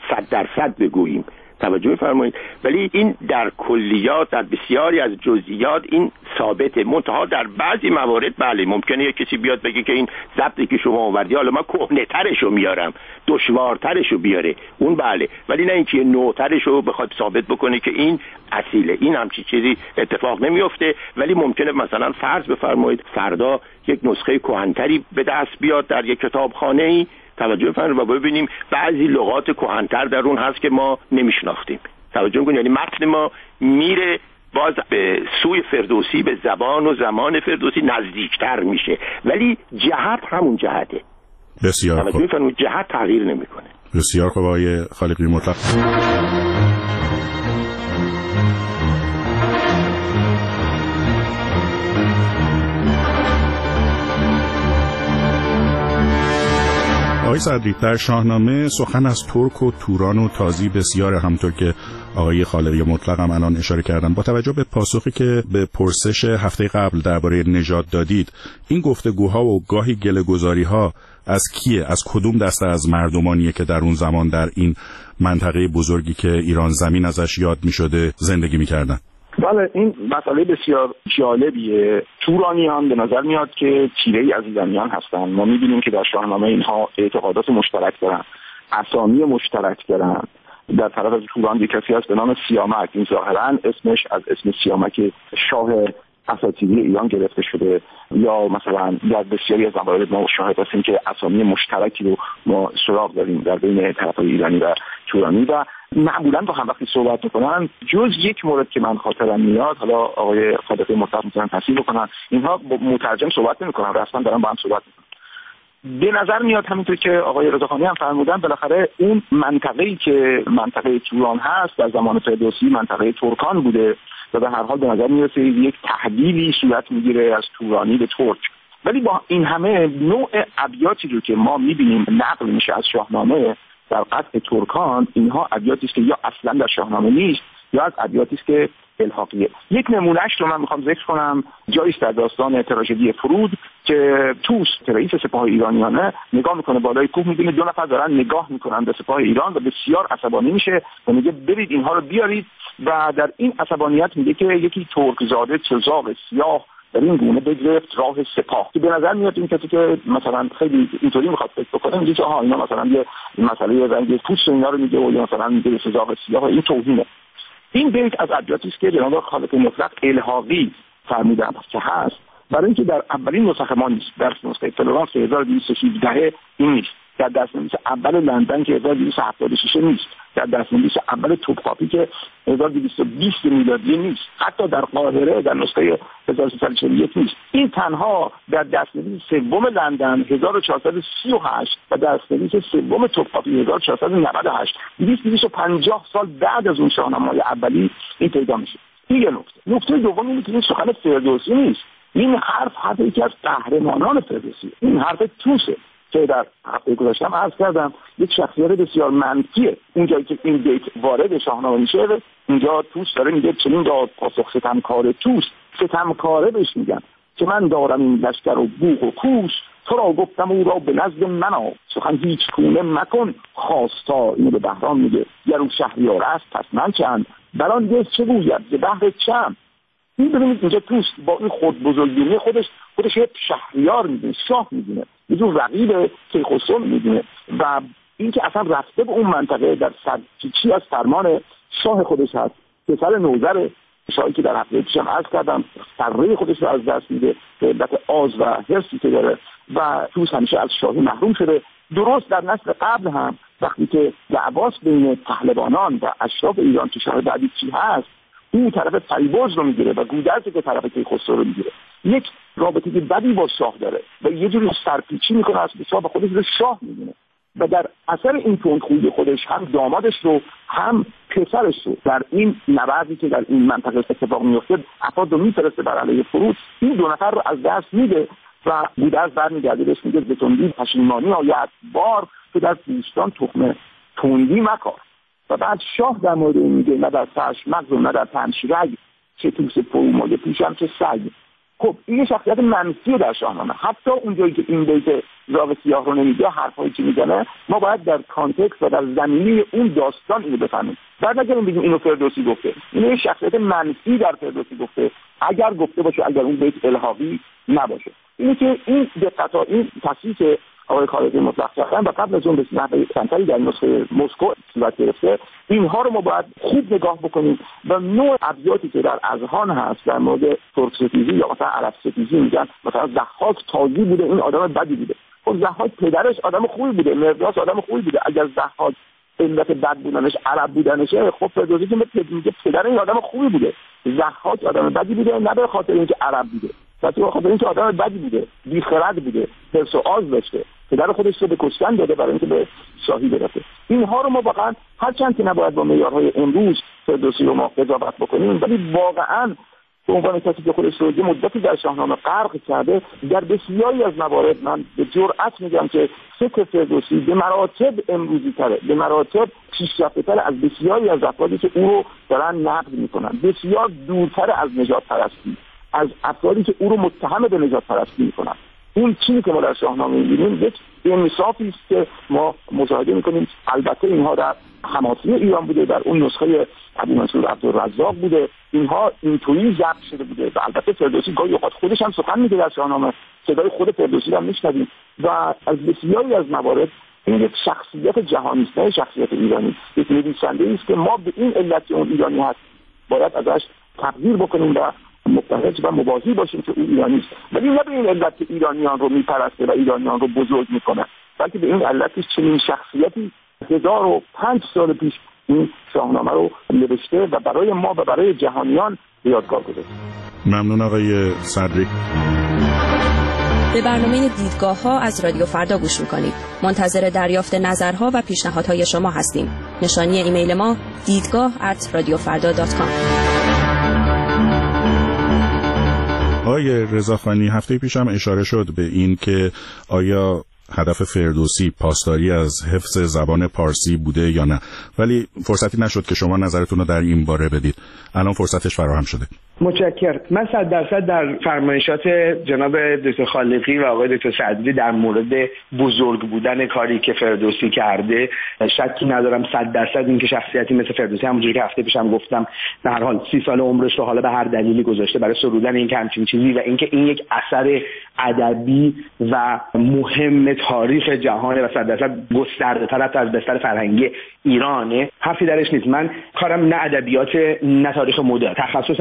100% بگوییم، توجه فرمایید، ولی این در کلیات، در بسیاری از جزئیات این ثابته. منتها در بعضی موارد بله ممکنه یک کسی بیاد بگه که این ضبطی که شما آوردی حالا من کهنه‌ترشو میارم، دشوارترشو بیاره، اون بله، ولی نه اینکه نوترشو بخواد ثابت بکنه که این اصیله. این همچین چیزی اتفاق نمیفته، ولی ممکنه مثلا فرض بفرمایید فردا یک نسخه کهن‌تری به دست بیاد در یک کتابخانه‌ای، توجه فرمایید، و ببینیم بعضی لغات کهن‌تر در اون هست که ما نمیشناختیم. توجه کنید، یعنی متن ما میره باز به سوی فردوسی، به زبان و زمان فردوسی نزدیکتر میشه، ولی جهت همون جهته. بسیار خوب. توجه فرمایید، جهت تغییر نمیکنه. بسیار خوب آقای خالقی مطلق. آقای صدری، در شاهنامه سخن از ترک و توران و تازی بسیار، همطور که آقای خالقی مطلق هم الان اشاره کردن. با توجه به پاسخی که به پرسش هفته قبل درباره نژاد دادید، این گفتگوها و گاهی گله‌گذاری‌ها از کیه؟ از کدوم دسته از مردمانیه که در اون زمان در این منطقه بزرگی که ایران زمین ازش یاد می‌شده زندگی می‌کردن؟ بله، این مسئله بسیار جالبیه. تورانیان به نظر میاد که چیره‌ای از ایرانیان هستن. ما می‌بینیم که در شاهنامه اینها اعتقادات مشترک دارن، اسامی مشترک دارن. در طرف از توران یک کسی هست به نام سیامک، این ظاهراً اسمش از اسم سیامک شاه اساطیری ایران گرفته شده، یا مثلا در بسیاری از موارد ما شاهد هستیم که اسامی مشترکی رو ما سراغ داریم در بین طرفای ایرانی و تورانی و معمولا با هم وقتی صحبت میکنن جز یک مورد که من خاطرم میاد، حالا آقای خالقی مطلق میتونن تصحیح بکنن، اینها با مترجم صحبت نمیکنن، رسما دارن با هم صحبت میکنن. به نظر میاد همینطور که آقای رضاخانی هم فرمودن، بالاخره اون منطقه‌ای که منطقه توران هست در زمان فردوسی منطقه ترکان بوده و به هر حال به نظر میرسه یک تحویلی صورت میگیره از تورانی به ترک. ولی با این همه نوع ابیاتی رو که ما میبینیم نقل میشه از شاهنامه در قطع ترکان، اینها ابیاتی است که یا اصلا در شاهنامه نیست یا از ابیاتی است که الحاقیه. یک نمونهش رو من میخوام ذکر کنم، جایی در داستان تراژدی فرود که توس رئیس سپاه ایرانیانه نگاه میکنه بالای کوه، میبینه دو نفر دارن نگاه میکنن به سپاه ایران و بسیار عصبانی میشه و میگه برید اینها رو بیارید و در این عصبانیت میگه که یکی ترک زاده چزاق سیاه در این گونه بگرفت راه سپاه، که به نظر میاد این کسی که مثلا خیلی اینطوری میخواد فکر بکنه میگه که آها اینا مثلا یه مسئله رنگ پوست اینا رو میگه و یا مثلا میگه چزاق سیاه، این توهینه. این بیت از ابیاتی است که جناب خالق مطلق الحاقی فرمودن که هست، برای اینکه در اولین نسخه ما نیست، در نسخه فلورانس 1217 این نیست. در دستنویس اول لندن که 1276 نیست، در دستنویس اول توپکاپی که 1220 میلادی نیست، حتی در قاهره در نسخه 1341 نیست. این تنها در دستنویس سوم لندن 1438 و دستنویس سوم توپکاپی 1498 250 سال بعد از اون شاهنامه‌های اولی این پیدا میشه. این یه نکته دوم اینه که این سخن فردوسی نیست، این حرف یکی از قهرمانان فردوسی، این حرف توسه که در هفته گذشته عرض کردم یک شخصیت بسیار منفیه. اونجایی که این بیت وارد شاهنامه میشه اونجا توس داره میگه چنین داد پاسخ ستمکار توس، ستمکاره بهش میگن که من دارم این لشکر و بوق و کوس، تو را گفتم او را به نزد من آ، سخن هیچ گونه مکن خواستا. اینو به بهرام میگه گر او شهریار است پس من چند، بران دیز چه گوید ز بهر چم. این ببینید اینجا توس با این خود بزرگبینی خودش یک شهریار میدونه، شاه میدونه، یه جور رقیب کیخسرو میدونه و این که اصلا رفته به اون منطقه در سرپیچی از فرمان شاه خودش هست. پسر نوذر شاهی که در هفته پیشم عرض کردم سره خودش رو از دست میده به علت آز و حرصی که داره و توس همیشه از شاهی محروم شده. درست در نسل قبل هم وقتی که دعواست بین پهلوانان و اشراف ایران که شاه بعدی چی هست، اون طرف فریبرز رو میگیره و گودرز که طرف کیخسرو رو میگیره، یک رابطه که بدی با شاه داره و یه جوری سرپیچی میکنه از شاه و خودش رو شاه میدونه و در اثر این تندخویی خودش هم دامادش رو هم پسرش رو در این نبردی که در این منطقه اتفاق میفته افراد رو میفرسته بر علیه فروز، این دو نفر رو از دست میده و گودرز برمیگرده بهش میگه ز تندی پشیمانی آید بار، که در دوستان تخم تندی مکار. و بعد شاه در مورد این میگه نه در سرش مغز و نه در تنش رگ، چه توس پرومایه پیشم چه سگ. خب این شخصیت منفیه در شاهنامه. حتی اونجایی که این بیت زاغ سیاه رو نمیگه، حرفایی که میزنه ما باید در کانتکست و در زمینه اون داستان اینو بفهمیم. بعد نگیم بگیم اینو فردوسی گفته، اینو یه شخصیت منفی در فردوسی گفته، اگر گفته باشه، اگر اون بیت الهاقی نباشه. اینه که این دقت این تصحیح آقای خالقی مطلق کردن و قبل از اون به نحوه کمتری در نسخه مسکو صورت گرفته، اینها رو ما باید خوب نگاه بکنیم و نوع ابیاتی که در اذهان هست در مورد ترک ستیزی یا مثلا عرب ستیزی میگن مثلا ضحاک تازی بوده، این آدم بدی بوده. خب ضحاک پدرش آدم خوبی بوده، مرداس آدم خوبی بوده. اگر ضحاک علت بد بودنش عرب بودنشه، خب فردوسی که میگه پدر این آدم خوبی بوده، ضحاک آدم بدی بوده، نه به خاطر اینکه عرب بوده، بلکه به خاطر اینکه آدم بدی بوده، بیخرد بوده، حرص و آز داشته، پدر خودش رو به کشتن داده برای اینکه به شاهی برسه. اینها رو ما واقعا هرچند که نباید با معیارهای امروز فردوسی رو ما قضاوت بکنیم، ولی واقعا به عنوان کسی که خودش رو یه مدتی در شاهنامه غرق کرده، در بسیاری از موارد من به جرئت میگم که فکر فردوسی به مراتب امروزی تره، به مراتب پیشرفته تر از بسیاری از افرادی که او رو دارن نقد میکنن، بسیار دورتر از نجات پرستی، از افرادی که او رو متهم به نجات پرستی میکنن. این چیزی که ما در شاهنامه می‌بینیم یک انصافی است که ما مشاهده می‌کنیم. البته اینها در حماسی ایران بوده، در اون نسخه ابومنصور عبدالرزاق بوده، اینها اینطوری ضبط شده بوده و البته فردوسی گاهی اوقات خودش هم سخن میگه در شاهنامه، صدای خود فردوسی هم میشنویم و از بسیاری از موارد این یک شخصیت جهانی است، نه شخصیت ایرانی. یک نویسنده است که ما به این علت که اون ایرانی هست باید ازش تقدیر بکنیم و متحد و مباحثی باشیم که او ایرانی است، ولی نه به این علت که ایرانیان رو میپرسته و ایرانیان رو بزرگ میکنه، بلکه به این علت که چنین شخصیتی 1005 سال پیش این شاهنامه رو نوشته و برای ما و برای جهانیان یادگار گذاشته. ممنون آقای صدری. به برنامه دیدگاه‌ها از رادیو فردا گوش می‌کنید. منتظر دریافت نظرها و پیشنهادهای شما هستیم. نشانی ایمیل ما دیدگاه@radiofarda.com. آقای رضاخانی، هفته پیشم اشاره شد به این که آیا هدف فردوسی پاسداری از حفظ زبان پارسی بوده یا نه، ولی فرصتی نشد که شما نظرتون رو در این باره بدید. الان فرصتش فراهم شده. متشکرم. من 100% در فرمایشات جناب دکتر خالقی و آقای دکتر صدری در مورد بزرگ بودن کاری که فردوسی کرده شکی ندارم. 100% اینکه شخصیتی مثل فردوسی همونجوری که هفته پیشم گفتم به هر حال 30 سال عمرش رو حالا به هر دلیلی گذاشته برای سرودن این همچین چیزی و اینکه این یک اثر ادبی و مهم تاریخ جهانه و 100% گسترده‌تر از بستر فرهنگی ایرانه، حرفی درش نیست. من کارم نه ادبیات نه تاریخ مدرن، تخصصم تاریخ دوره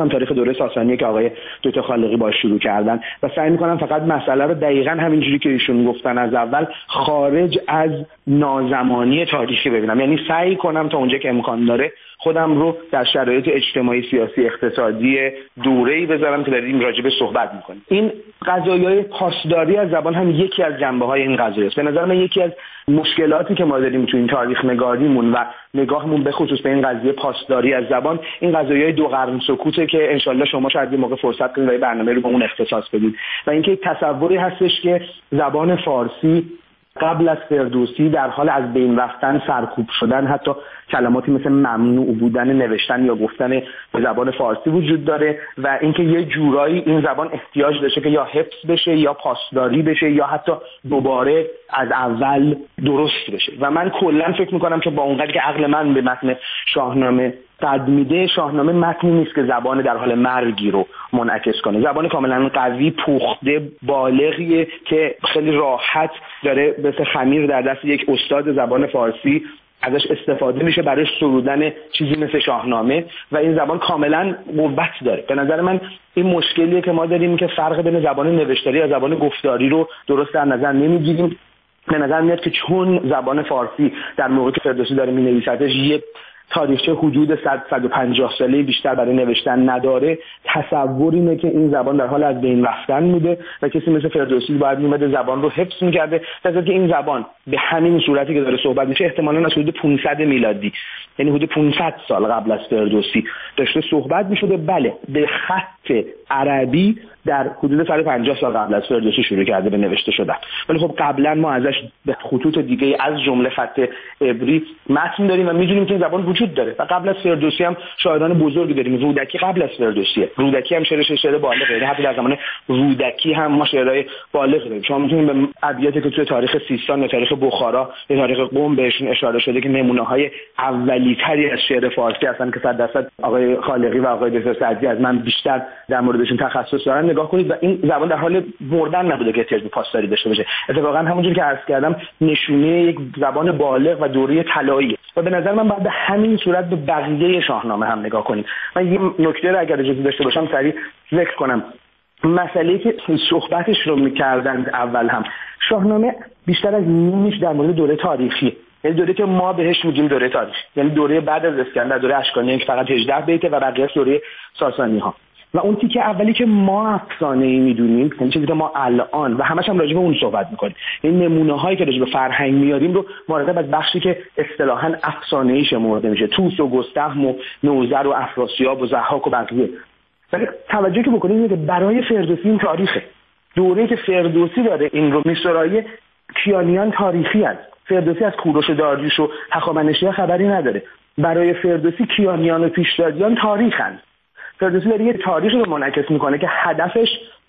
دوره ساسانی که آقای دکتر خالقی باش شروع کردن و سعی میکنم فقط مسئله رو دقیقاً همینجوری که ایشون گفتن از اول خارج از نازمانی تاریخی ببینم، یعنی سعی کنم تا اونجا که امکان داره خودم رو در شرایط اجتماعی، سیاسی، اقتصادی دوره‌ای بذارم که داریم راجع به صحبت میکنیم. این قضایای پاسداری از زبان هم یکی از جنبه‌های این قضیه است. به نظر من یکی از مشکلاتی که ما داریم تو این تاریخ نگاریمون و نگاهمون به خصوص به این قضیه پاسداری از زبان، این قضایای 2 قرن سکوته که انشالله شما شاید یه موقع فرصت کنید و برنامه رو به اون اختصاص بدید و اینکه تصوری هستش که زبان فارسی قبل از فردوسی در حال از بین رفتن، سرکوب شدن، حتی کلماتی مثل ممنوع بودن نوشتن یا گفتن به زبان فارسی وجود داره و اینکه یه جورایی این زبان احتیاج داشته که یا حفظ بشه یا پاسداری بشه یا حتی دوباره از اول درست بشه. و من کلا فکر میکنم که با اونقدر که عقل من به متن شاهنامه قد میده، شاهنامه متنی نیست که زبان در حال مرگی رو منعکس کنه. زبان کاملا قوی، پخته، بالغیه که خیلی راحت داره مثل خمیر در دست یک استاد زبان فارسی ازش استفاده میشه برای سرودن چیزی مثل شاهنامه و این زبان کاملا قوت داره. به نظر من این مشکلیه که ما داریم که فرق بین زبان نوشتاری و زبان گفتاری رو درست در نظر نمیگیریم. به نظر میاد که چون زبان فارسی در موقعی که فردوسی داره مینویسدش یه تاریخچه حدود 100-150 ساله بیشتر برای نوشتن نداره، تصور اینه که این زبان در حال از بین رفتن بوده و کسی مثل فردوسی باید میومده زبان رو حفظ میکرده، در حالی که این زبان به همین صورتی که داره صحبت میشه احتمالاً از حدود 500 میلادی، یعنی حدود 500 سال قبل از فردوسی داشته صحبت میشده. بله، به خط عربی در حدود 150 سال قبل از فردوسی شروع کرده به نوشته شدن، ولی خب قبلا ما ازش به خطوط دیگه از جمله خط عبری متن داریم و میدونیم که این زبان وجود داره و قبل از فردوسی هم شاعران بزرگی داریم. رودکی قبل از فردوسیه، رودکی هم شعر بالغ، یعنی حتی در زمان رودکی هم ما شعرهای بالغ داریم. شما میتونید به ابیاتی که توی تاریخ سیستان یا تاریخ بخارا یا تاریخ قم بهشون اشاره شده که نمونه‌های اولی‌تری از شعر فارسی هستن که 100% آقای خالقی و آقای دکتر سعدی از من بیشتر در موردشون تخصص دارن نگاه کنید و این زبان در حال مردن نبوده که احتیاج به پاسداری داشته باشه. اتفاقا همونجوری که عرض کردم نشونه یک زبان بالغ و دوره طلایی و به نظر من باید به همین صورت به بقیه شاهنامه هم نگاه کنیم. من یه نکته رو اگر اجازه داشته باشم سریع ذکر کنم. مسئله‌ای که صحبتش رو می‌کردند اول هم، شاهنامه بیشتر از نیمیش در مورد دوره تاریخی، یعنی دوره که ما بهش میگیم دوره تاریخ، یعنی دوره بعد از اسکندر، دوره اشکانیان که فقط 18 بیته و بقیه دوره ساسانی‌ها. و اون تیکه اولی که ما افسانه‌ای میدونیم، یعنی چیزی که ما الان و همش هم راجع به اون صحبت می‌کنیم، این نمونه‌هایی که راجع به فرهنگ میاریم رو مراقب از بخشی که اصطلاحاً افسانه‌ای شمرده میشه، توس و گستهم و نوذر و افراسیاب و ضحاک و بقیه. ولی توجه که بکنید اینه که برای فردوسی این تاریخه. دوره‌ای که فردوسی داره این رو میسرایه، کیانیان تاریخی است. فردوسی از کوروش و داریوش و هخامنشیان خبری نداره. برای فردوسی کیانیان و پیشدادیان تاریخن. فردوسی داره یه تاریخی رو منعکس میکنه که هدفش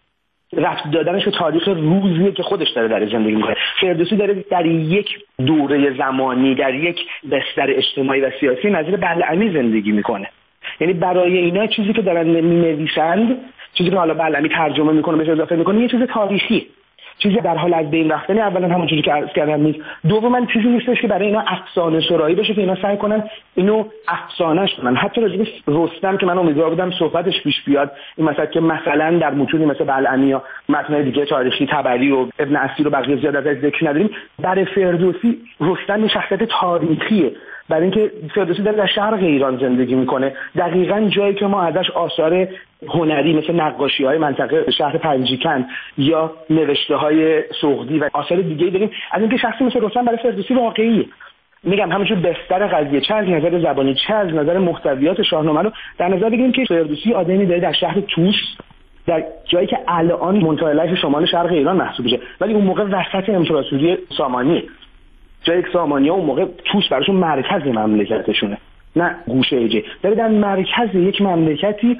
رفت دادنش به تاریخ روزیه که خودش داره در زندگی میکنه. فردوسی داره در یک دوره زمانی، در یک بستر اجتماعی و سیاسی نظیر بلعمی زندگی میکنه. یعنی برای اینا چیزی که دارن مینویسند، چیزی که حالا بلعمی ترجمه میکنه بهش اضافه میکنه، یه چیز تاریخی، چیزی در حال از بین رفتن. اولا همونجوری که عرض کردم نیست، دوما چیزی نیستش که برای اینا افسانه سرایی بشه که اینا سعی کنن اینو افسانه‌اش کنن. حتی راجع به رستم که من امیدوار بودم صحبتش پیش بیاد، این مثلا که مثلا در متونی مثل بلعمی یا متن‌های دیگه تاریخی طبری و ابن اسیر و بقیه زیاد ازش ذکر نداریم، برای فردوسی رستم شخصیت تاریخیه، برای اینکه فردوسی در شرق ایران زندگی میکنه، دقیقاً جایی که ما ازش آثار هنری مثل نقاشی‌های منطقه شهر پنجیکن یا نوشته‌های سغدی و آثار دیگه‌ای داریم. از اینکه شخصی مثل رستم برای فردوسی واقعیه. میگم همونجور بستر قضیه، چه از نظر زبانی چه از نظر محتویات شاهنامه رو در نظر بگیریم که فردوسی آدمی داره در شهر توس، در جایی که الان منطقه شمال شرق ایران محسوب میشه، ولی اون موقع وسط امپراتوری سامانیه. جایی که سامانی‌ها اون موقع توس براشون مرکز مملکتشونه، نه گوشه ایجه، داره در مرکز یک مملکتی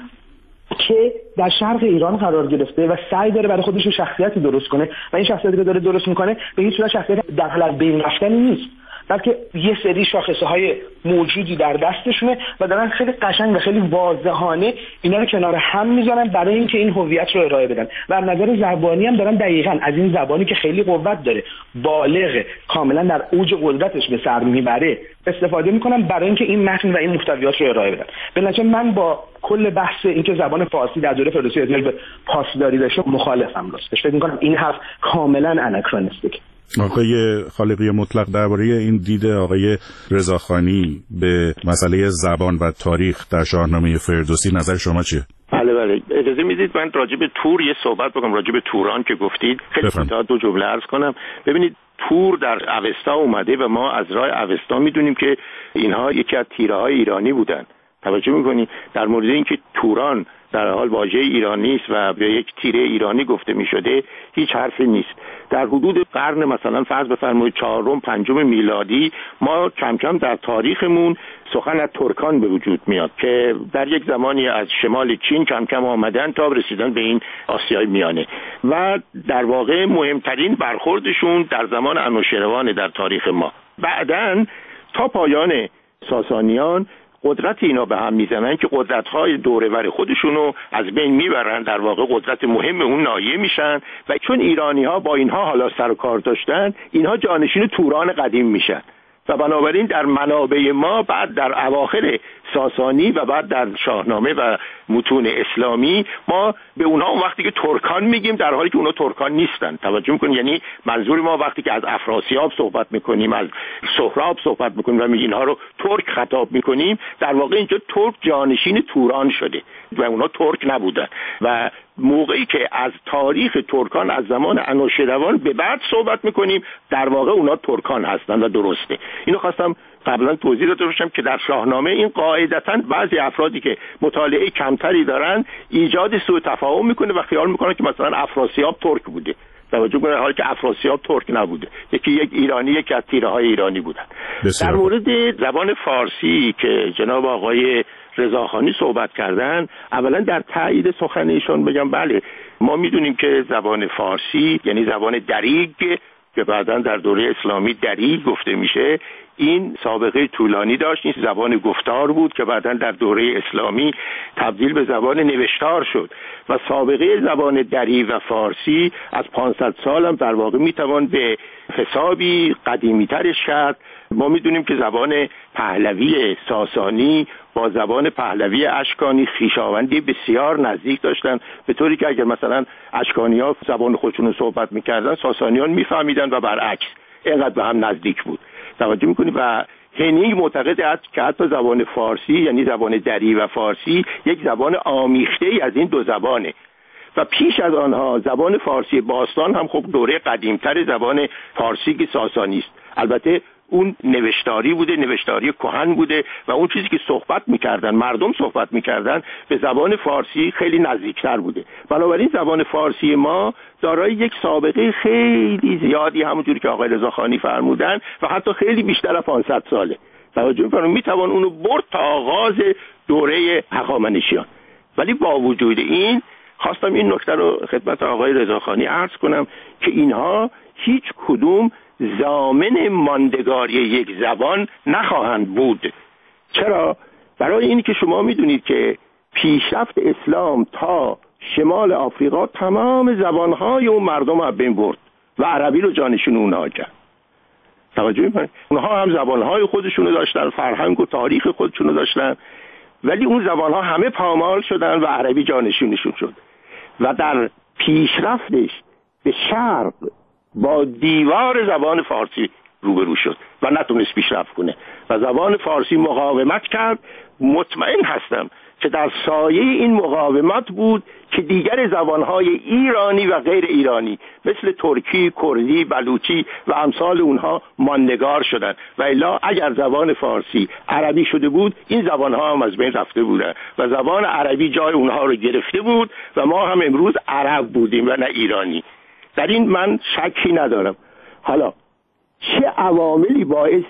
که در شرق ایران قرار گرفته و سعی داره برای خودش شخصیتی درست کنه و این شخصیتی که داره درست میکنه به هیچ وجه شخصیت در حال از بین رفتنی نیست. بلکه یه سری شاخصه‌های موجودی در دستشونه و دارن خیلی قشنگ و خیلی واضحانه اینا رو کنار هم میذارن برای اینکه این هویت رو ارائه بدن و از نظر زبانی هم دارن دقیقاً از این زبانی که خیلی قوت داره، بالغ، کاملا در اوج قدرتش به سر میبره استفاده میکنن برای اینکه این متن و این محتویات رو ارائه بدن. به نتیجه من با کل بحث اینکه زبان فارسی در دوره فردوسی احتمال به پاسداری داشته مخالفم راستش. فکر میکنم این حرف کاملا اناکرونیستیک. آقای خالقی مطلق، درباره این دید آقای رضاخانی به مسئله زبان و تاریخ در شاهنامه فردوسی نظر شما چیه؟ بله اجازه میدید من راجع به تور یه صحبت بکنم، راجع به توران که گفتید خیلی کوتاه دو جمله عرض کنم. ببینید تور در اوستا اومده و ما از راه اوستا میدونیم که اینها یکی از تیره‌های ایرانی بودن. توجه میکنی در مورد اینکه توران در حال واژه ایرانی است و به یک تیره ایرانی گفته میشده هیچ حرفی نیست. در حدود قرن مثلا فرض بفرمایید 4م 5م میلادی ما کم کم در تاریخمون سخن از ترکان به وجود میاد که در یک زمانی از شمال چین کم کم آمدن تا رسیدن به این آسیای میانه و در واقع مهمترین برخوردشون در زمان انوشیروان در تاریخ ما. بعداً تا پایان ساسانیان قدرت اینا به هم میزنن که قدرت‌های دوره‌ور خودشونو از بین میبرن، در واقع قدرت مهم اون ناحیه میشن و چون ایرانی‌ها با اینها حالا سر و کار داشتن اینها جانشین توران قدیم میشن و بنابراین در منابع ما بعد در اواخر ساسانی و بعد در شاهنامه و متون اسلامی ما به اونها اون وقتی که ترکان میگیم در حالی که اونها ترکان نیستن. توجه میکنید؟ یعنی منظور ما وقتی که از افراسیاب صحبت میکنیم، از سهراب صحبت میکنیم و میگیم اینها رو ترک خطاب میکنیم، در واقع اینجا ترک جانشین توران شده و اونها ترک نبودن و موقعی که از تاریخ ترکان از زمان انوشیروان به بعد صحبت میکنیم در واقع اونا ترکان هستن و درسته. اینو خواستم قبلا توضیح داده باشم که در شاهنامه این قاعدتاً بعضی افرادی که مطالعه کمتری دارن ایجاد سوء تفاهم میکنه و خیال میکنه که مثلا افراسیاب ترک بوده. توجه کنید حالی که افراسیاب ترک نبوده، یکی یک ایرانی، یکی از تیره‌های ایرانی بودن. در مورد زبان فارسی که جناب آقای رضاخانی صحبت کردن، اولا در تایید سخن ایشون بگم بله ما میدونیم که زبان فارسی یعنی زبان دریگ که بعداً در دوره اسلامی دریگ گفته میشه، این سابقه طولانی داشت. این زبان گفتار بود که بعداً در دوره اسلامی تبدیل به زبان نوشتار شد و سابقه زبان دری و فارسی از 500 سال هم در واقع میتوان به حسابی قدیمی ترش کرد. ما میدونیم که زبان پهلوی ساسانی با زبان پهلوی اشکانی خویشاوندی بسیار نزدیک داشتن، به طوری که اگر مثلا اشکانی‌ها زبان خودشون رو صحبت میکردن ساسانیان میفهمیدن و برعکس، اینقدر به هم نزدیک بود. توجه میکنید؟ و هنینگ معتقد است که حتی زبان فارسی یعنی زبان دری و فارسی یک زبان آمیخته ای از این دو زبانه و پیش از آنها زبان فارسی باستان هم خب دوره قدیمتر زبان فارسی که ساسانی است. البته اون نوشتاری بوده، نوشتاری کهن بوده و اون چیزی که صحبت میکردن، مردم صحبت میکردن به زبان فارسی خیلی نزدیکتر بوده. بنابراین زبان فارسی ما دارای یک سابقه خیلی زیادی همونجوری که آقای رضاخانی فرمودن و حتی خیلی بیشتر از 500 ساله. توجه می‌فرمایید میتوان اونو برد تا آغاز دوره هخامنشیان. ولی با وجود این خواستم این نکته رو خدمت آقای رضاخانی عرض کنم که اینها هیچ کدوم ضامن ماندگاری یک زبان نخواهند بود. چرا؟ برای این که شما میدونید که پیشرفت اسلام تا شمال آفریقا تمام زبانهای اون مردم رو بین برد و عربی رو جانشین اونها کرد. توجه می‌کنید؟ اونها هم زبانهای خودشونو داشتن، فرهنگ و تاریخ خودشونو داشتن، ولی اون زبانها همه پامال شدن و عربی جانشینشون شد و در پیشرفتش به شرق با دیوار زبان فارسی روبرو شد و نتونست پیشرفت کنه و زبان فارسی مقاومت کرد. مطمئن هستم که در سایه این مقاومت بود که دیگر زبانهای ایرانی و غیر ایرانی مثل ترکی، کردی، بلوچی و امثال اونها ماندگار شدند و الا اگر زبان فارسی عربی شده بود این زبانها هم از بین رفته بودند و زبان عربی جای اونها رو گرفته بود و ما هم امروز عرب بودیم و نه ایرانی. در این من شکی ندارم. حالا چه عواملی باعث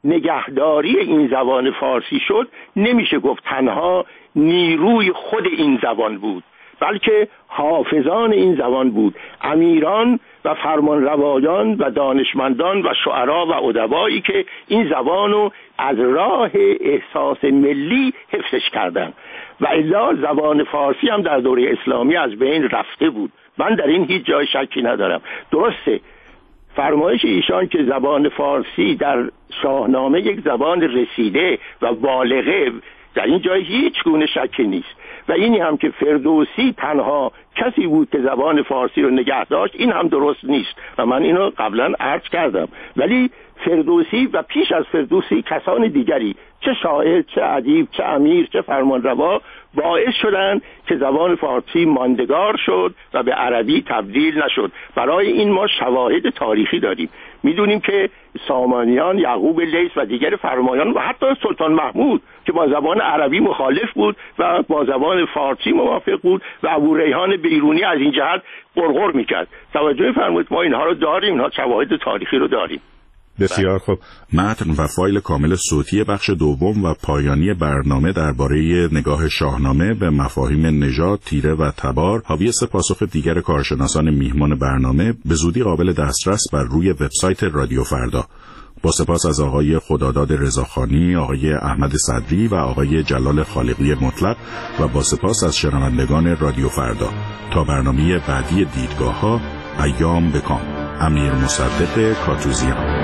نگهداری این زبان فارسی شد نمیشه گفت تنها نیروی خود این زبان بود، بلکه حافظان این زبان بود، امیران و فرمانروایان و دانشمندان و شعرا و ادبایی که این زبانو از راه احساس ملی حفظش کردن و الا زبان فارسی هم در دوره اسلامی از بین رفته بود. من در این هیچ جای شکی ندارم. درسته فرمایش ایشان که زبان فارسی در شاهنامه یک زبان رسیده و بالغه، در این جای هیچ گونه شکی نیست و اینی هم که فردوسی تنها کسی بود که زبان فارسی رو نگه داشت، این هم درست نیست و من اینو قبلا عرض کردم. ولی فردوسی و پیش از فردوسی کسان دیگری، چه شاعر، چه ادیب، چه امیر، چه فرمانروا، باعث شدند که زبان فارسی ماندگار شد و به عربی تبدیل نشد. برای این ما شواهد تاریخی داریم. میدونیم که سامانیان، یعقوب لیث و دیگر فرمایان و حتی سلطان محمود که با زبان عربی مخالف بود و با زبان فارسی موافق بود و ابوریحان بیرونی از این جهت غرغر میکرد. توجه فرمایید ما اینها رو داریم، اینها شواهد تاریخی رو داریم. بسیار خوب. متن و فایل کامل صوتی بخش دوم و پایانی برنامه درباره نگاه شاهنامه به مفاهیم نژاد، تیره و تبار حاوی پاسخ دیگر کارشناسان میهمان برنامه به زودی قابل دسترس بر روی وبسایت رادیو فردا. با سپاس از آقای خداداد رضاخانی، آقای احمد صدری و آقای جلال خالقی مطلق و با سپاس از شنوندگان رادیو فردا. تا برنامه بعدی دیدگاه‌ها، ایام بکام. امیر مصدق کاتوزیان.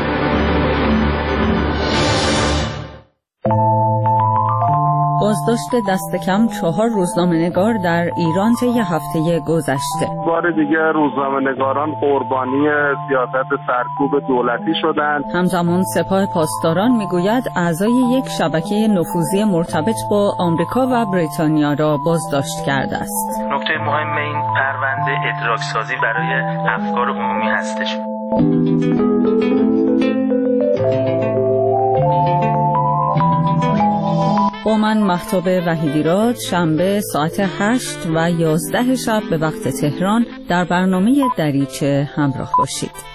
بازداشت دست کم 4 روزنامه‌نگار در ایران طی هفته گذشته. بار دیگه روزنامه‌نگاران قربانی سیاست سرکوب دولتی شدند. همزمان سپاه پاسداران میگوید اعضای یک شبکه نفوذی مرتبط با آمریکا و بریتانیا را بازداشت کرده است. نکته مهم این پرونده ادراک‌سازی برای افکار عمومی هستش. با من مهتاب وحیدیراد، شنبه ساعت 8 و 11 شب به وقت تهران در برنامه دریچه همراه باشید.